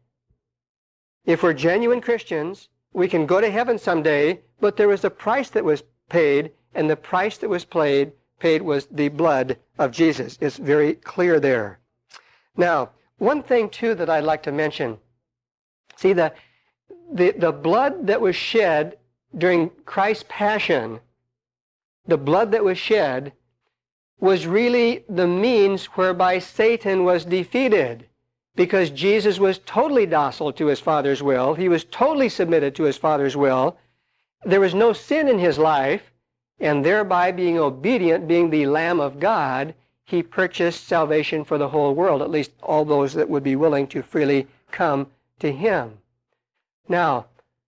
if we're genuine Christians, we can go to heaven someday, but there was a price that was paid, and the price that was paid was the blood of Jesus. It's very clear there. Now, one thing too that I'd like to mention, see the blood that was shed during Christ's passion, the blood that was shed was really the means whereby Satan was defeated, because Jesus was totally docile to his Father's will. He was totally submitted to his Father's will. There was no sin in his life, and thereby being obedient, being the Lamb of God, he purchased salvation for the whole world, at least all those that would be willing to freely come to him. Now,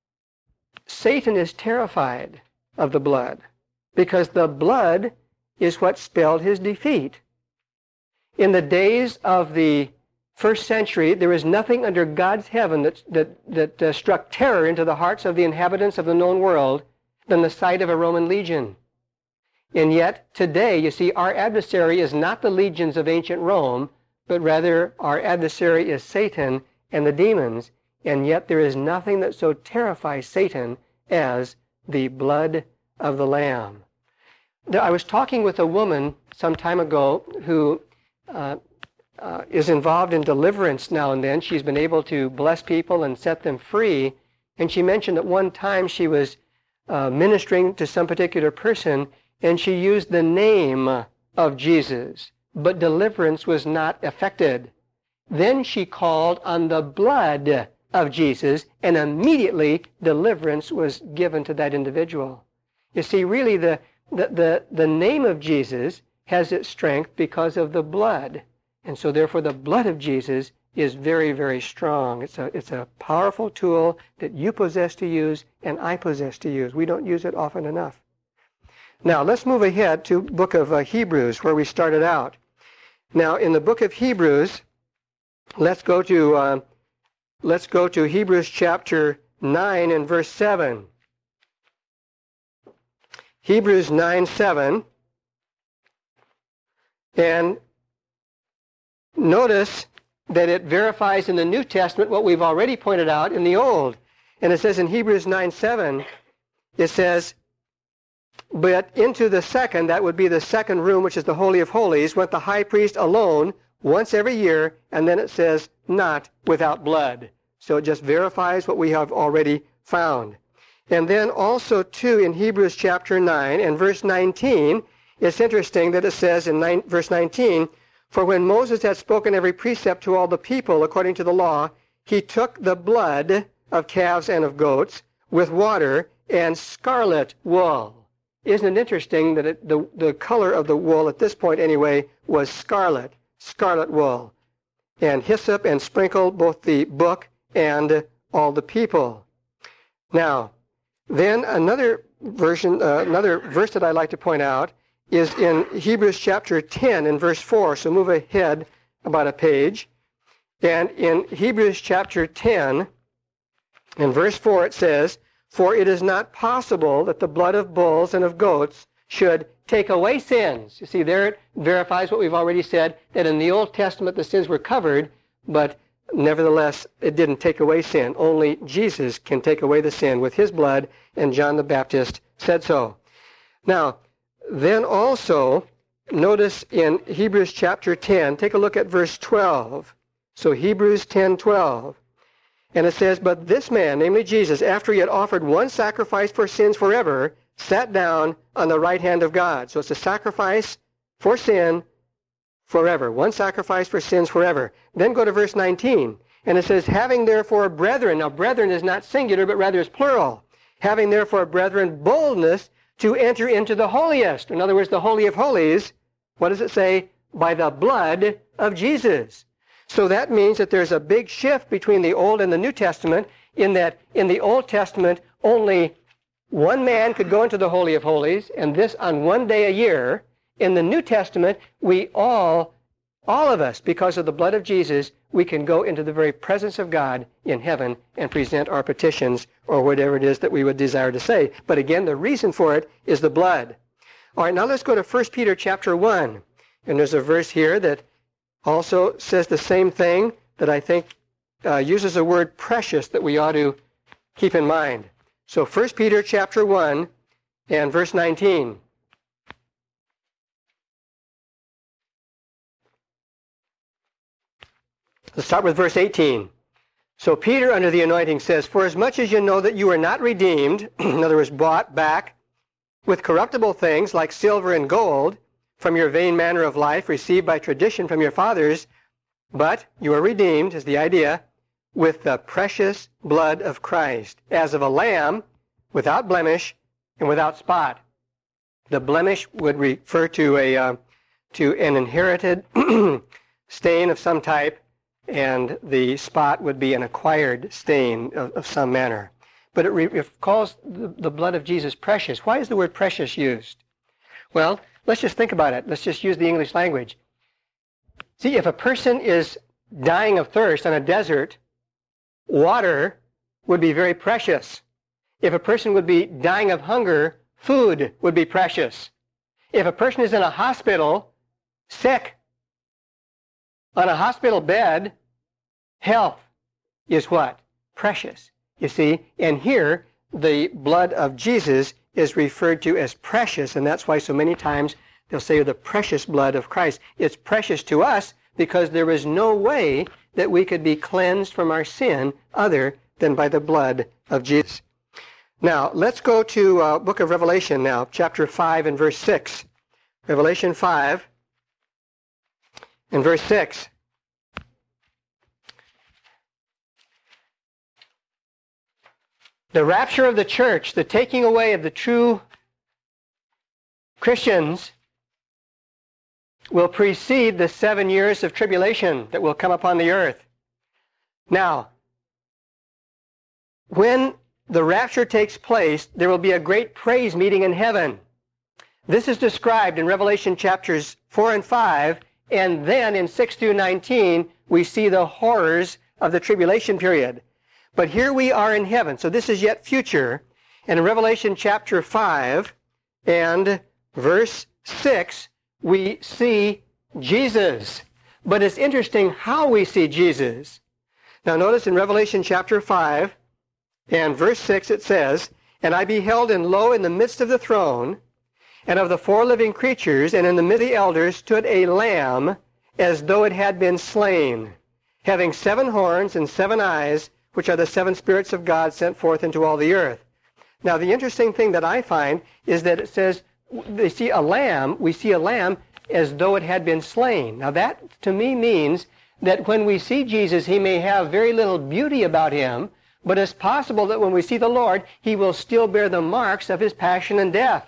Satan is terrified of the blood, because the blood is what spelled his defeat. In the days of the first century, there is nothing under God's heaven that struck terror into the hearts of the inhabitants of the known world than the sight of a Roman legion. And yet, today, you see, our adversary is not the legions of ancient Rome, but rather our adversary is Satan and the demons. And yet there is nothing that so terrifies Satan as the blood of the Lamb. I was talking with a woman some time ago who is involved in deliverance now and then. She's been able to bless people and set them free. And she mentioned that one time she was ministering to some particular person, and she used the name of Jesus, but deliverance was not effected. Then she called on the blood of Jesus, and immediately deliverance was given to that individual. You see, really the name of Jesus has its strength because of the blood. And so therefore the blood of Jesus is very, very strong. It's a powerful tool that you possess to use and I possess to use. We don't use it often enough. Now let's move ahead to the book of Hebrews, where we started out. Now in the book of Hebrews, let's go to Hebrews chapter 9 and verse 7. Hebrews 9:7. And notice that it verifies in the New Testament what we've already pointed out in the Old. And it says in Hebrews 9:7, it says, but into the second, that would be the second room, which is the Holy of Holies, went the high priest alone once every year, and then it says, not without blood. So it just verifies what we have already found. And then also, too, in Hebrews chapter 9 and verse 19, it's interesting that it says in verse 19, for when Moses had spoken every precept to all the people according to the law, he took the blood of calves and of goats with water and scarlet wool. Isn't it interesting that the color of the wool at this point anyway was scarlet wool, and hyssop, and sprinkled both the book and all the people. Now, then another verse that I'd like to point out is in Hebrews chapter 10 and verse 4. So move ahead about a page. And in Hebrews chapter 10 and verse 4 it says, for it is not possible that the blood of bulls and of goats should take away sins. You see, there it verifies what we've already said, that in the Old Testament the sins were covered, but nevertheless it didn't take away sin. Only Jesus can take away the sin with his blood, and John the Baptist said so. Now, then also, notice in Hebrews chapter 10, take a look at verse 12. So Hebrews 10:12. And it says, but this man, namely Jesus, after he had offered one sacrifice for sins forever, sat down on the right hand of God. So it's a sacrifice for sin forever. One sacrifice for sins forever. Then go to verse 19. And it says, having therefore brethren. Now brethren is not singular, but rather is plural. Having therefore brethren boldness to enter into the holiest. In other words, the Holy of Holies. What does it say? By the blood of Jesus. So that means that there's a big shift between the Old and the New Testament, in that in the Old Testament only one man could go into the Holy of Holies, and this on one day a year. In the New Testament, we all of us, because of the blood of Jesus, we can go into the very presence of God in heaven and present our petitions or whatever it is that we would desire to say. But again, the reason for it is the blood. All right, now let's go to 1 Peter chapter 1. And there's a verse here that also says the same thing, that I think uses the word precious that we ought to keep in mind. So 1 Peter chapter 1 and verse 19. Let's start with verse 18. So Peter, under the anointing, says, for as much as you know that you are not redeemed, in other words, bought back, with corruptible things like silver and gold, from your vain manner of life received by tradition from your fathers, but you are redeemed, is the idea, with the precious blood of Christ, as of a lamb, without blemish and without spot. The blemish would refer to an inherited stain of some type, and the spot would be an acquired stain of some manner. But it calls the blood of Jesus precious. Why is the word precious used? Well, let's just think about it. Let's just use the English language. See, if a person is dying of thirst on a desert, water would be very precious. If a person would be dying of hunger, food would be precious. If a person is in a hospital, sick, on a hospital bed, health is what? Precious. You see, and here the blood of Jesus is referred to as precious, and that's why so many times they'll say the precious blood of Christ. It's precious to us because there is no way that we could be cleansed from our sin other than by the blood of Jesus. Now, let's go to book of Revelation now, chapter 5 and verse 6. Revelation 5 and verse 6. The rapture of the church, the taking away of the true Christians, will precede the 7 years of tribulation that will come upon the earth. Now, when the rapture takes place, there will be a great praise meeting in heaven. This is described in Revelation chapters 4 and 5, and then in 6 through 19, we see the horrors of the tribulation period. But here we are in heaven, so this is yet future. And in Revelation chapter 5 and verse 6, we see Jesus. But it's interesting how we see Jesus. Now notice in Revelation chapter 5 and verse 6 it says, "And I beheld, and lo, in the midst of the throne, and of the 4 living creatures, and in the midst of the elders, stood a lamb, as though it had been slain, having 7 horns and 7 eyes, which are the 7 spirits of God sent forth into all the earth." Now the interesting thing that I find is that it says, we see a lamb as though it had been slain. Now that to me means that when we see Jesus, he may have very little beauty about him, but it's possible that when we see the Lord, he will still bear the marks of his passion and death.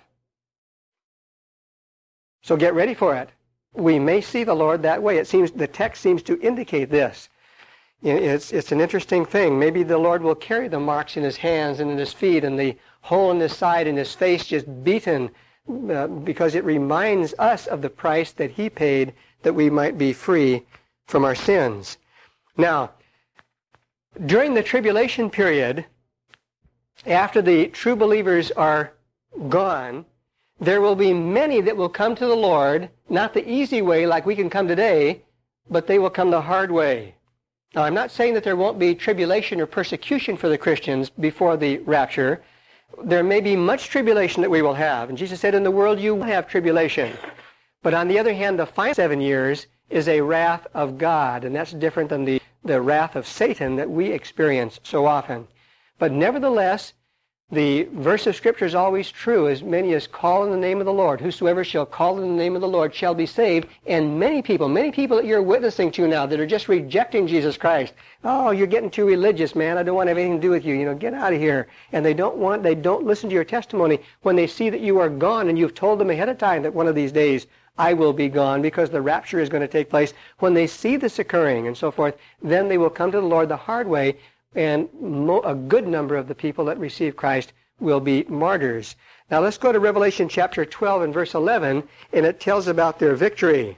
So get ready for it. We may see the Lord that way. It seems the text seems to indicate this. It's an interesting thing. Maybe the Lord will carry the marks in his hands and in his feet and the hole in his side and his face just beaten because it reminds us of the price that he paid that we might be free from our sins. Now, during the tribulation period, after the true believers are gone, there will be many that will come to the Lord, not the easy way like we can come today, but they will come the hard way. Now, I'm not saying that there won't be tribulation or persecution for the Christians before the rapture. There may be much tribulation that we will have. And Jesus said, in the world you will have tribulation. But on the other hand, the final 7 years is a wrath of God, and that's different than the wrath of Satan that we experience so often. But nevertheless, the verse of Scripture is always true. As many as call in the name of the Lord, whosoever shall call in the name of the Lord shall be saved. And many people that you're witnessing to now that are just rejecting Jesus Christ. Oh, you're getting too religious, man. I don't want to have anything to do with you. Get out of here. And they don't listen to your testimony when they see that you are gone and you've told them ahead of time that one of these days I will be gone because the rapture is going to take place. When they see this occurring and so forth, then they will come to the Lord the hard way. And a good number of the people that receive Christ will be martyrs. Now let's go to Revelation chapter 12 and verse 11, and it tells about their victory.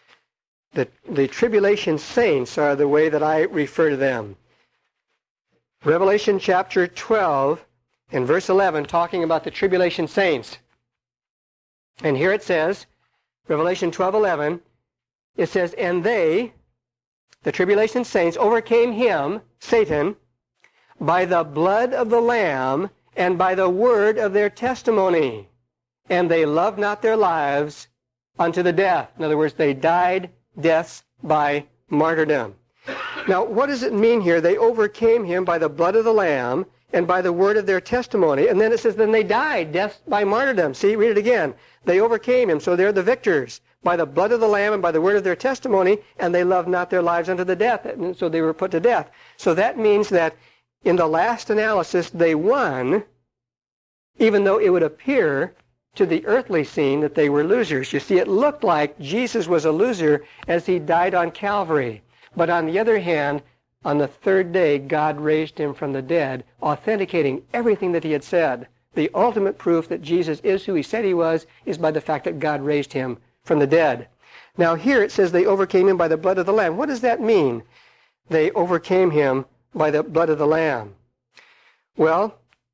The tribulation saints are the way that I refer to them. Revelation chapter 12 and verse 11, talking about the tribulation saints. And here it says, Revelation 12:11, it says, "And they, the tribulation saints, overcame him," Satan, "by the blood of the Lamb and by the word of their testimony. And they loved not their lives unto the death." In other words, they died deaths by martyrdom. Now, what does it mean here? They overcame him by the blood of the Lamb and by the word of their testimony. And then it says, then they died deaths by martyrdom. See, read it again. They overcame him, so they're the victors. By the blood of the Lamb and by the word of their testimony, and they loved not their lives unto the death. And so they were put to death. So that means that in the last analysis, they won, even though it would appear to the earthly scene that they were losers. You see, it looked like Jesus was a loser as he died on Calvary. But on the other hand, on the 3rd day, God raised him from the dead, authenticating everything that he had said. The ultimate proof that Jesus is who he said he was is by the fact that God raised him from the dead. Now here it says they overcame him by the blood of the Lamb. What does that mean? They overcame him by the blood of the Lamb. Well,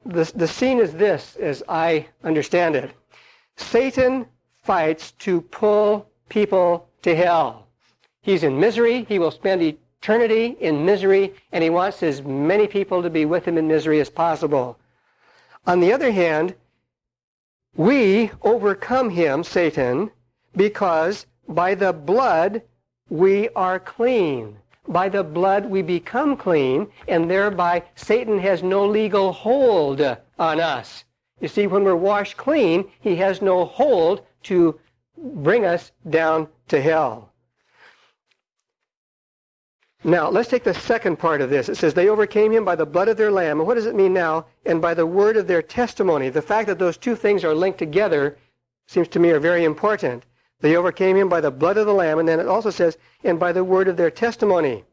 the scene is this, as I understand it. Satan fights to pull people to hell. He's in misery. He will spend eternity in misery, and he wants as many people to be with him in misery as possible. On the other hand, we overcome him, Satan, because by the blood we are clean. By the blood we become clean, and thereby Satan has no legal hold on us. You see, when we're washed clean, he has no hold to bring us down to hell. Now, let's take the second part of this. It says, they overcame him by the blood of their lamb. And what does it mean now? And by the word of their testimony. The fact that those two things are linked together seems to me are very important. They overcame him by the blood of the lamb, and then it also says, and by the word of their testimony.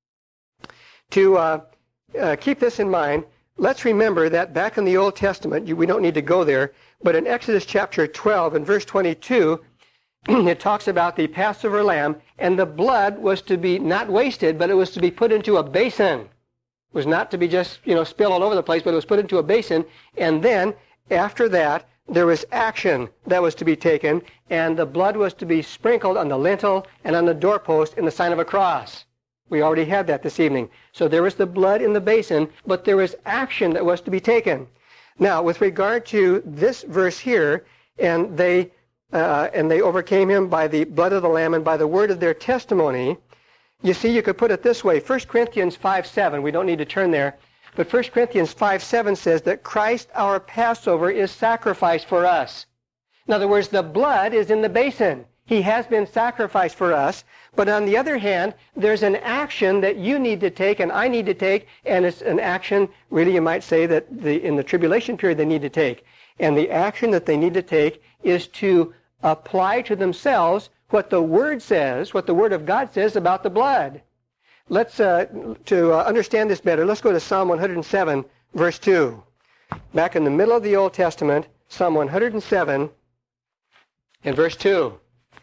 To keep this in mind, let's remember that back in the Old Testament, we don't need to go there, but in Exodus chapter 12 and verse 22, it talks about the Passover lamb, and the blood was to be not wasted, but it was to be put into a basin. It was not to be just, spilled all over the place, but it was put into a basin, and then after that, there was action that was to be taken, and the blood was to be sprinkled on the lintel and on the doorpost in the sign of a cross. We already had that this evening. So there was the blood in the basin, but there was action that was to be taken. Now, with regard to this verse here, and they overcame him by the blood of the Lamb and by the word of their testimony, you see, you could put it this way. 1 Corinthians 5:7, we don't need to turn there, but 1 Corinthians 5:7 says that Christ, our Passover, is sacrificed for us. In other words, the blood is in the basin. He has been sacrificed for us. But on the other hand, there's an action that you need to take and I need to take, and it's an action, really you might say, that in the tribulation period they need to take. And the action that they need to take is to apply to themselves what the Word says, what the Word of God says about the blood. Let's, to understand this better, let's go to Psalm 107, verse 2. Back in the middle of the Old Testament, Psalm 107 and verse 2.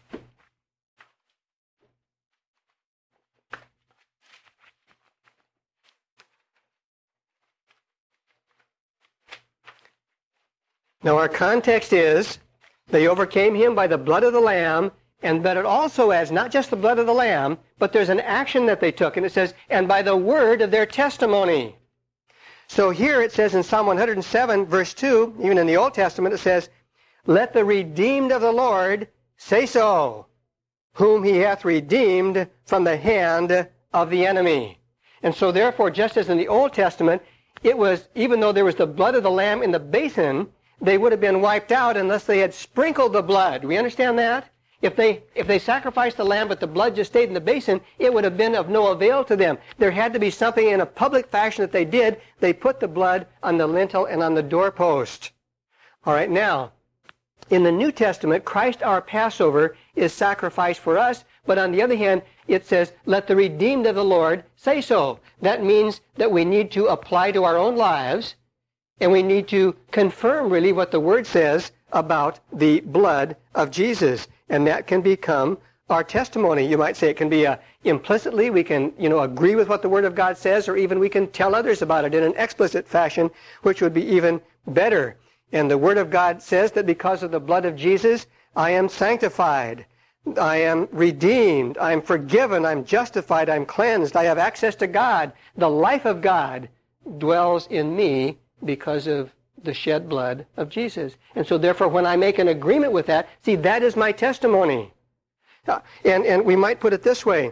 Now our context is, they overcame him by the blood of the Lamb, and but it also adds not just the blood of the Lamb, but there's an action that they took, and it says, and by the word of their testimony. So here it says in Psalm 107, verse 2, even in the Old Testament, it says, let the redeemed of the Lord say so, whom he hath redeemed from the hand of the enemy. And so therefore, just as in the Old Testament, it was, even though there was the blood of the Lamb in the basin, they would have been wiped out unless they had sprinkled the blood. We understand that? If they sacrificed the lamb but the blood just stayed in the basin, it would have been of no avail to them. There had to be something in a public fashion that they did. They put the blood on the lintel and on the doorpost. All right, now, in the New Testament, Christ our Passover is sacrificed for us, but on the other hand, it says, let the redeemed of the Lord say so. That means that we need to apply to our own lives, and we need to confirm really what the Word says about the blood of Jesus. And that can become our testimony. You might say it can be implicitly, we can agree with what the Word of God says, or even we can tell others about it in an explicit fashion, which would be even better. And the Word of God says that because of the blood of Jesus, I am sanctified, I am redeemed, I am forgiven, I'm justified, I'm cleansed, I have access to God. The life of God dwells in me because of the shed blood of Jesus. And so therefore, when I make an agreement with that, see, that is my testimony. And we might put it this way.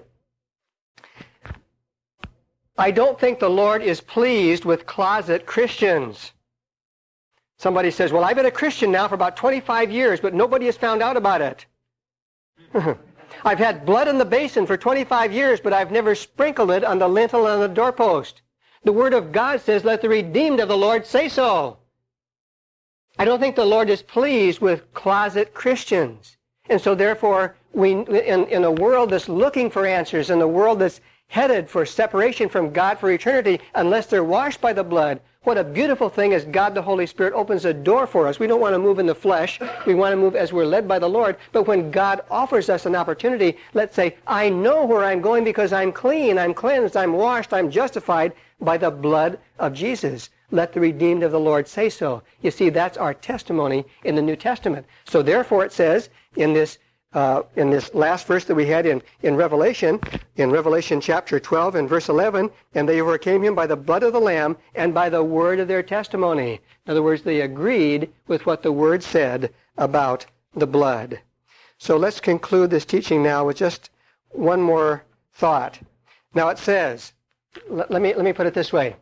I don't think the Lord is pleased with closet Christians. Somebody says, well, I've been a Christian now for about 25 years, but nobody has found out about it. I've had blood in the basin for 25 years, but I've never sprinkled it on the lintel and on the doorpost. The Word of God says, let the redeemed of the Lord say so. I don't think the Lord is pleased with closet Christians. And so therefore, in a world that's looking for answers, in a world that's headed for separation from God for eternity, unless they're washed by the blood, what a beautiful thing is God the Holy Spirit opens a door for us. We don't want to move in the flesh. We want to move as we're led by the Lord. But when God offers us an opportunity, let's say, I know where I'm going because I'm clean, I'm cleansed, I'm washed, I'm justified by the blood of Jesus. let the redeemed of the Lord say so. You see, that's our testimony in the New Testament. So therefore it says in this last verse that we had in Revelation chapter 12 and verse 11, and they overcame him by the blood of the Lamb and by the word of their testimony. In other words, they agreed with what the word said about the blood. So let's conclude this teaching now with just one more thought. Now it says, let me put it this way.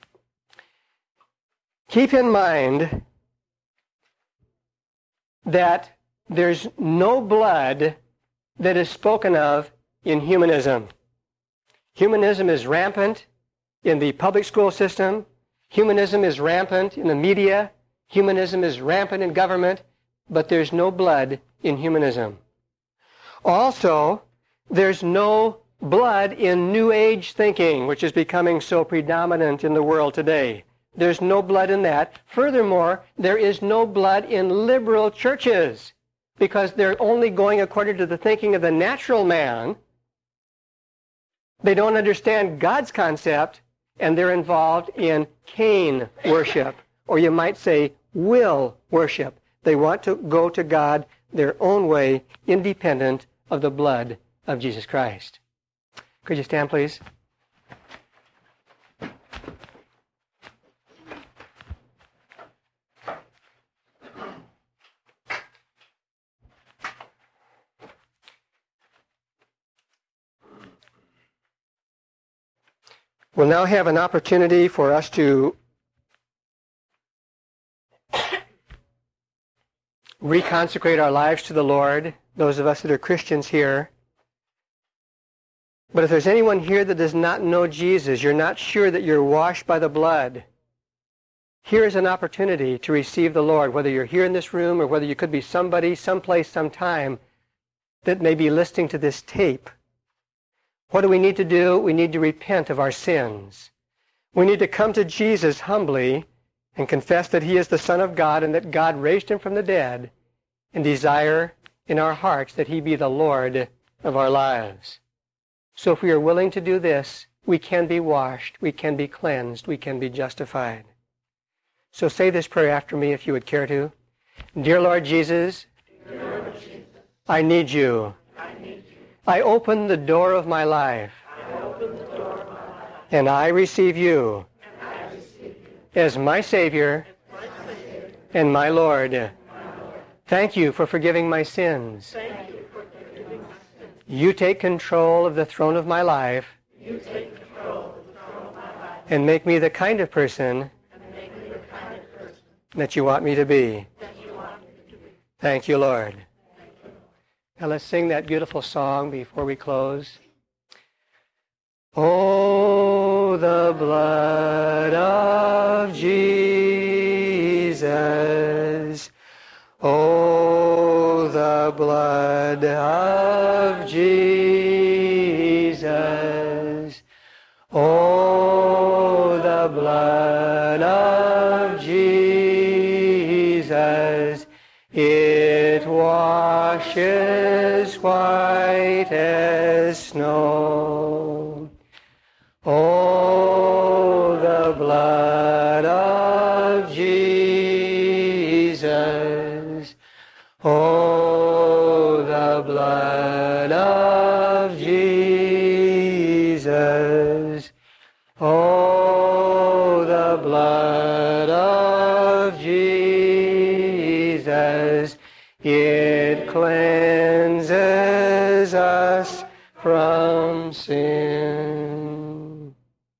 Keep in mind that there's no blood that is spoken of in humanism. Humanism is rampant in the public school system. Humanism is rampant in the media. Humanism is rampant in government. But there's no blood in humanism. Also, there's no blood in New Age thinking, which is becoming so predominant in the world today. There's no blood in that. Furthermore, there is no blood in liberal churches, because they're only going according to the thinking of the natural man. They don't understand God's concept, and they're involved in Cain worship, or you might say will worship. They want to go to God their own way, independent of the blood of Jesus Christ. Could you stand, please? We'll now have an opportunity for us to reconsecrate our lives to the Lord, those of us that are Christians here. But if there's anyone here that does not know Jesus, you're not sure that you're washed by the blood, here is an opportunity to receive the Lord, whether you're here in this room or whether you could be somebody, someplace, sometime that may be listening to this tape. What do we need to do? We need to repent of our sins. We need to come to Jesus humbly and confess that he is the Son of God and that God raised him from the dead, and desire in our hearts that he be the Lord of our lives. So if we are willing to do this, we can be washed, we can be cleansed, we can be justified. So say this prayer after me if you would care to. Dear Lord Jesus, I need you. I open the door of my life, and I receive you as my Savior and my Lord. Thank you for forgiving my sins. You take control of the throne of my life and make me the kind of person that you want me to be. Thank you, Lord. Now let's sing that beautiful song before we close. Oh, the blood of Jesus. Oh, the blood of Jesus. Oh, the blood of Jesus. It washes white as snow. Oh, the blood of Jesus. Oh, the blood of Jesus. Oh, the blood of Jesus. It cleanses us from sin.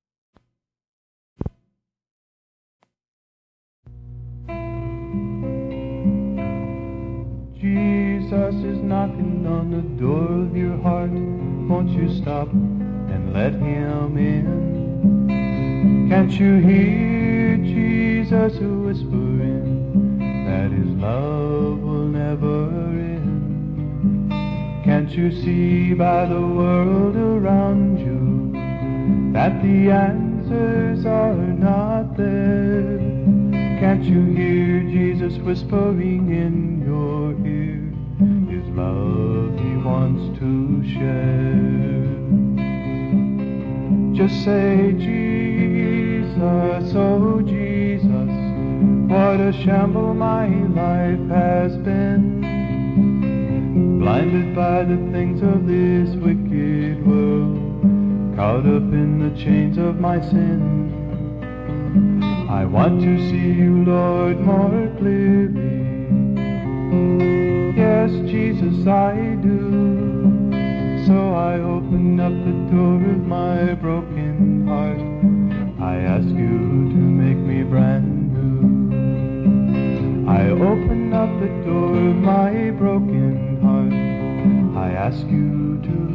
Jesus is knocking on the door of your heart. Won't you stop and let him in? Can't you hear Jesus whispering that his love will never end? Can't you see by the world around you that the answers are not there? Can't you hear Jesus whispering in your ear his love he wants to share? Just say, Jesus, Jesus, oh Jesus, what a shamble my life has been. Blinded by the things of this wicked world, caught up in the chains of my sin. I want to see you, Lord, more clearly. Yes, Jesus, I do. So I open up the door of my broken heart. I ask you to make me brand new. I open up the door of my broken heart. I ask you to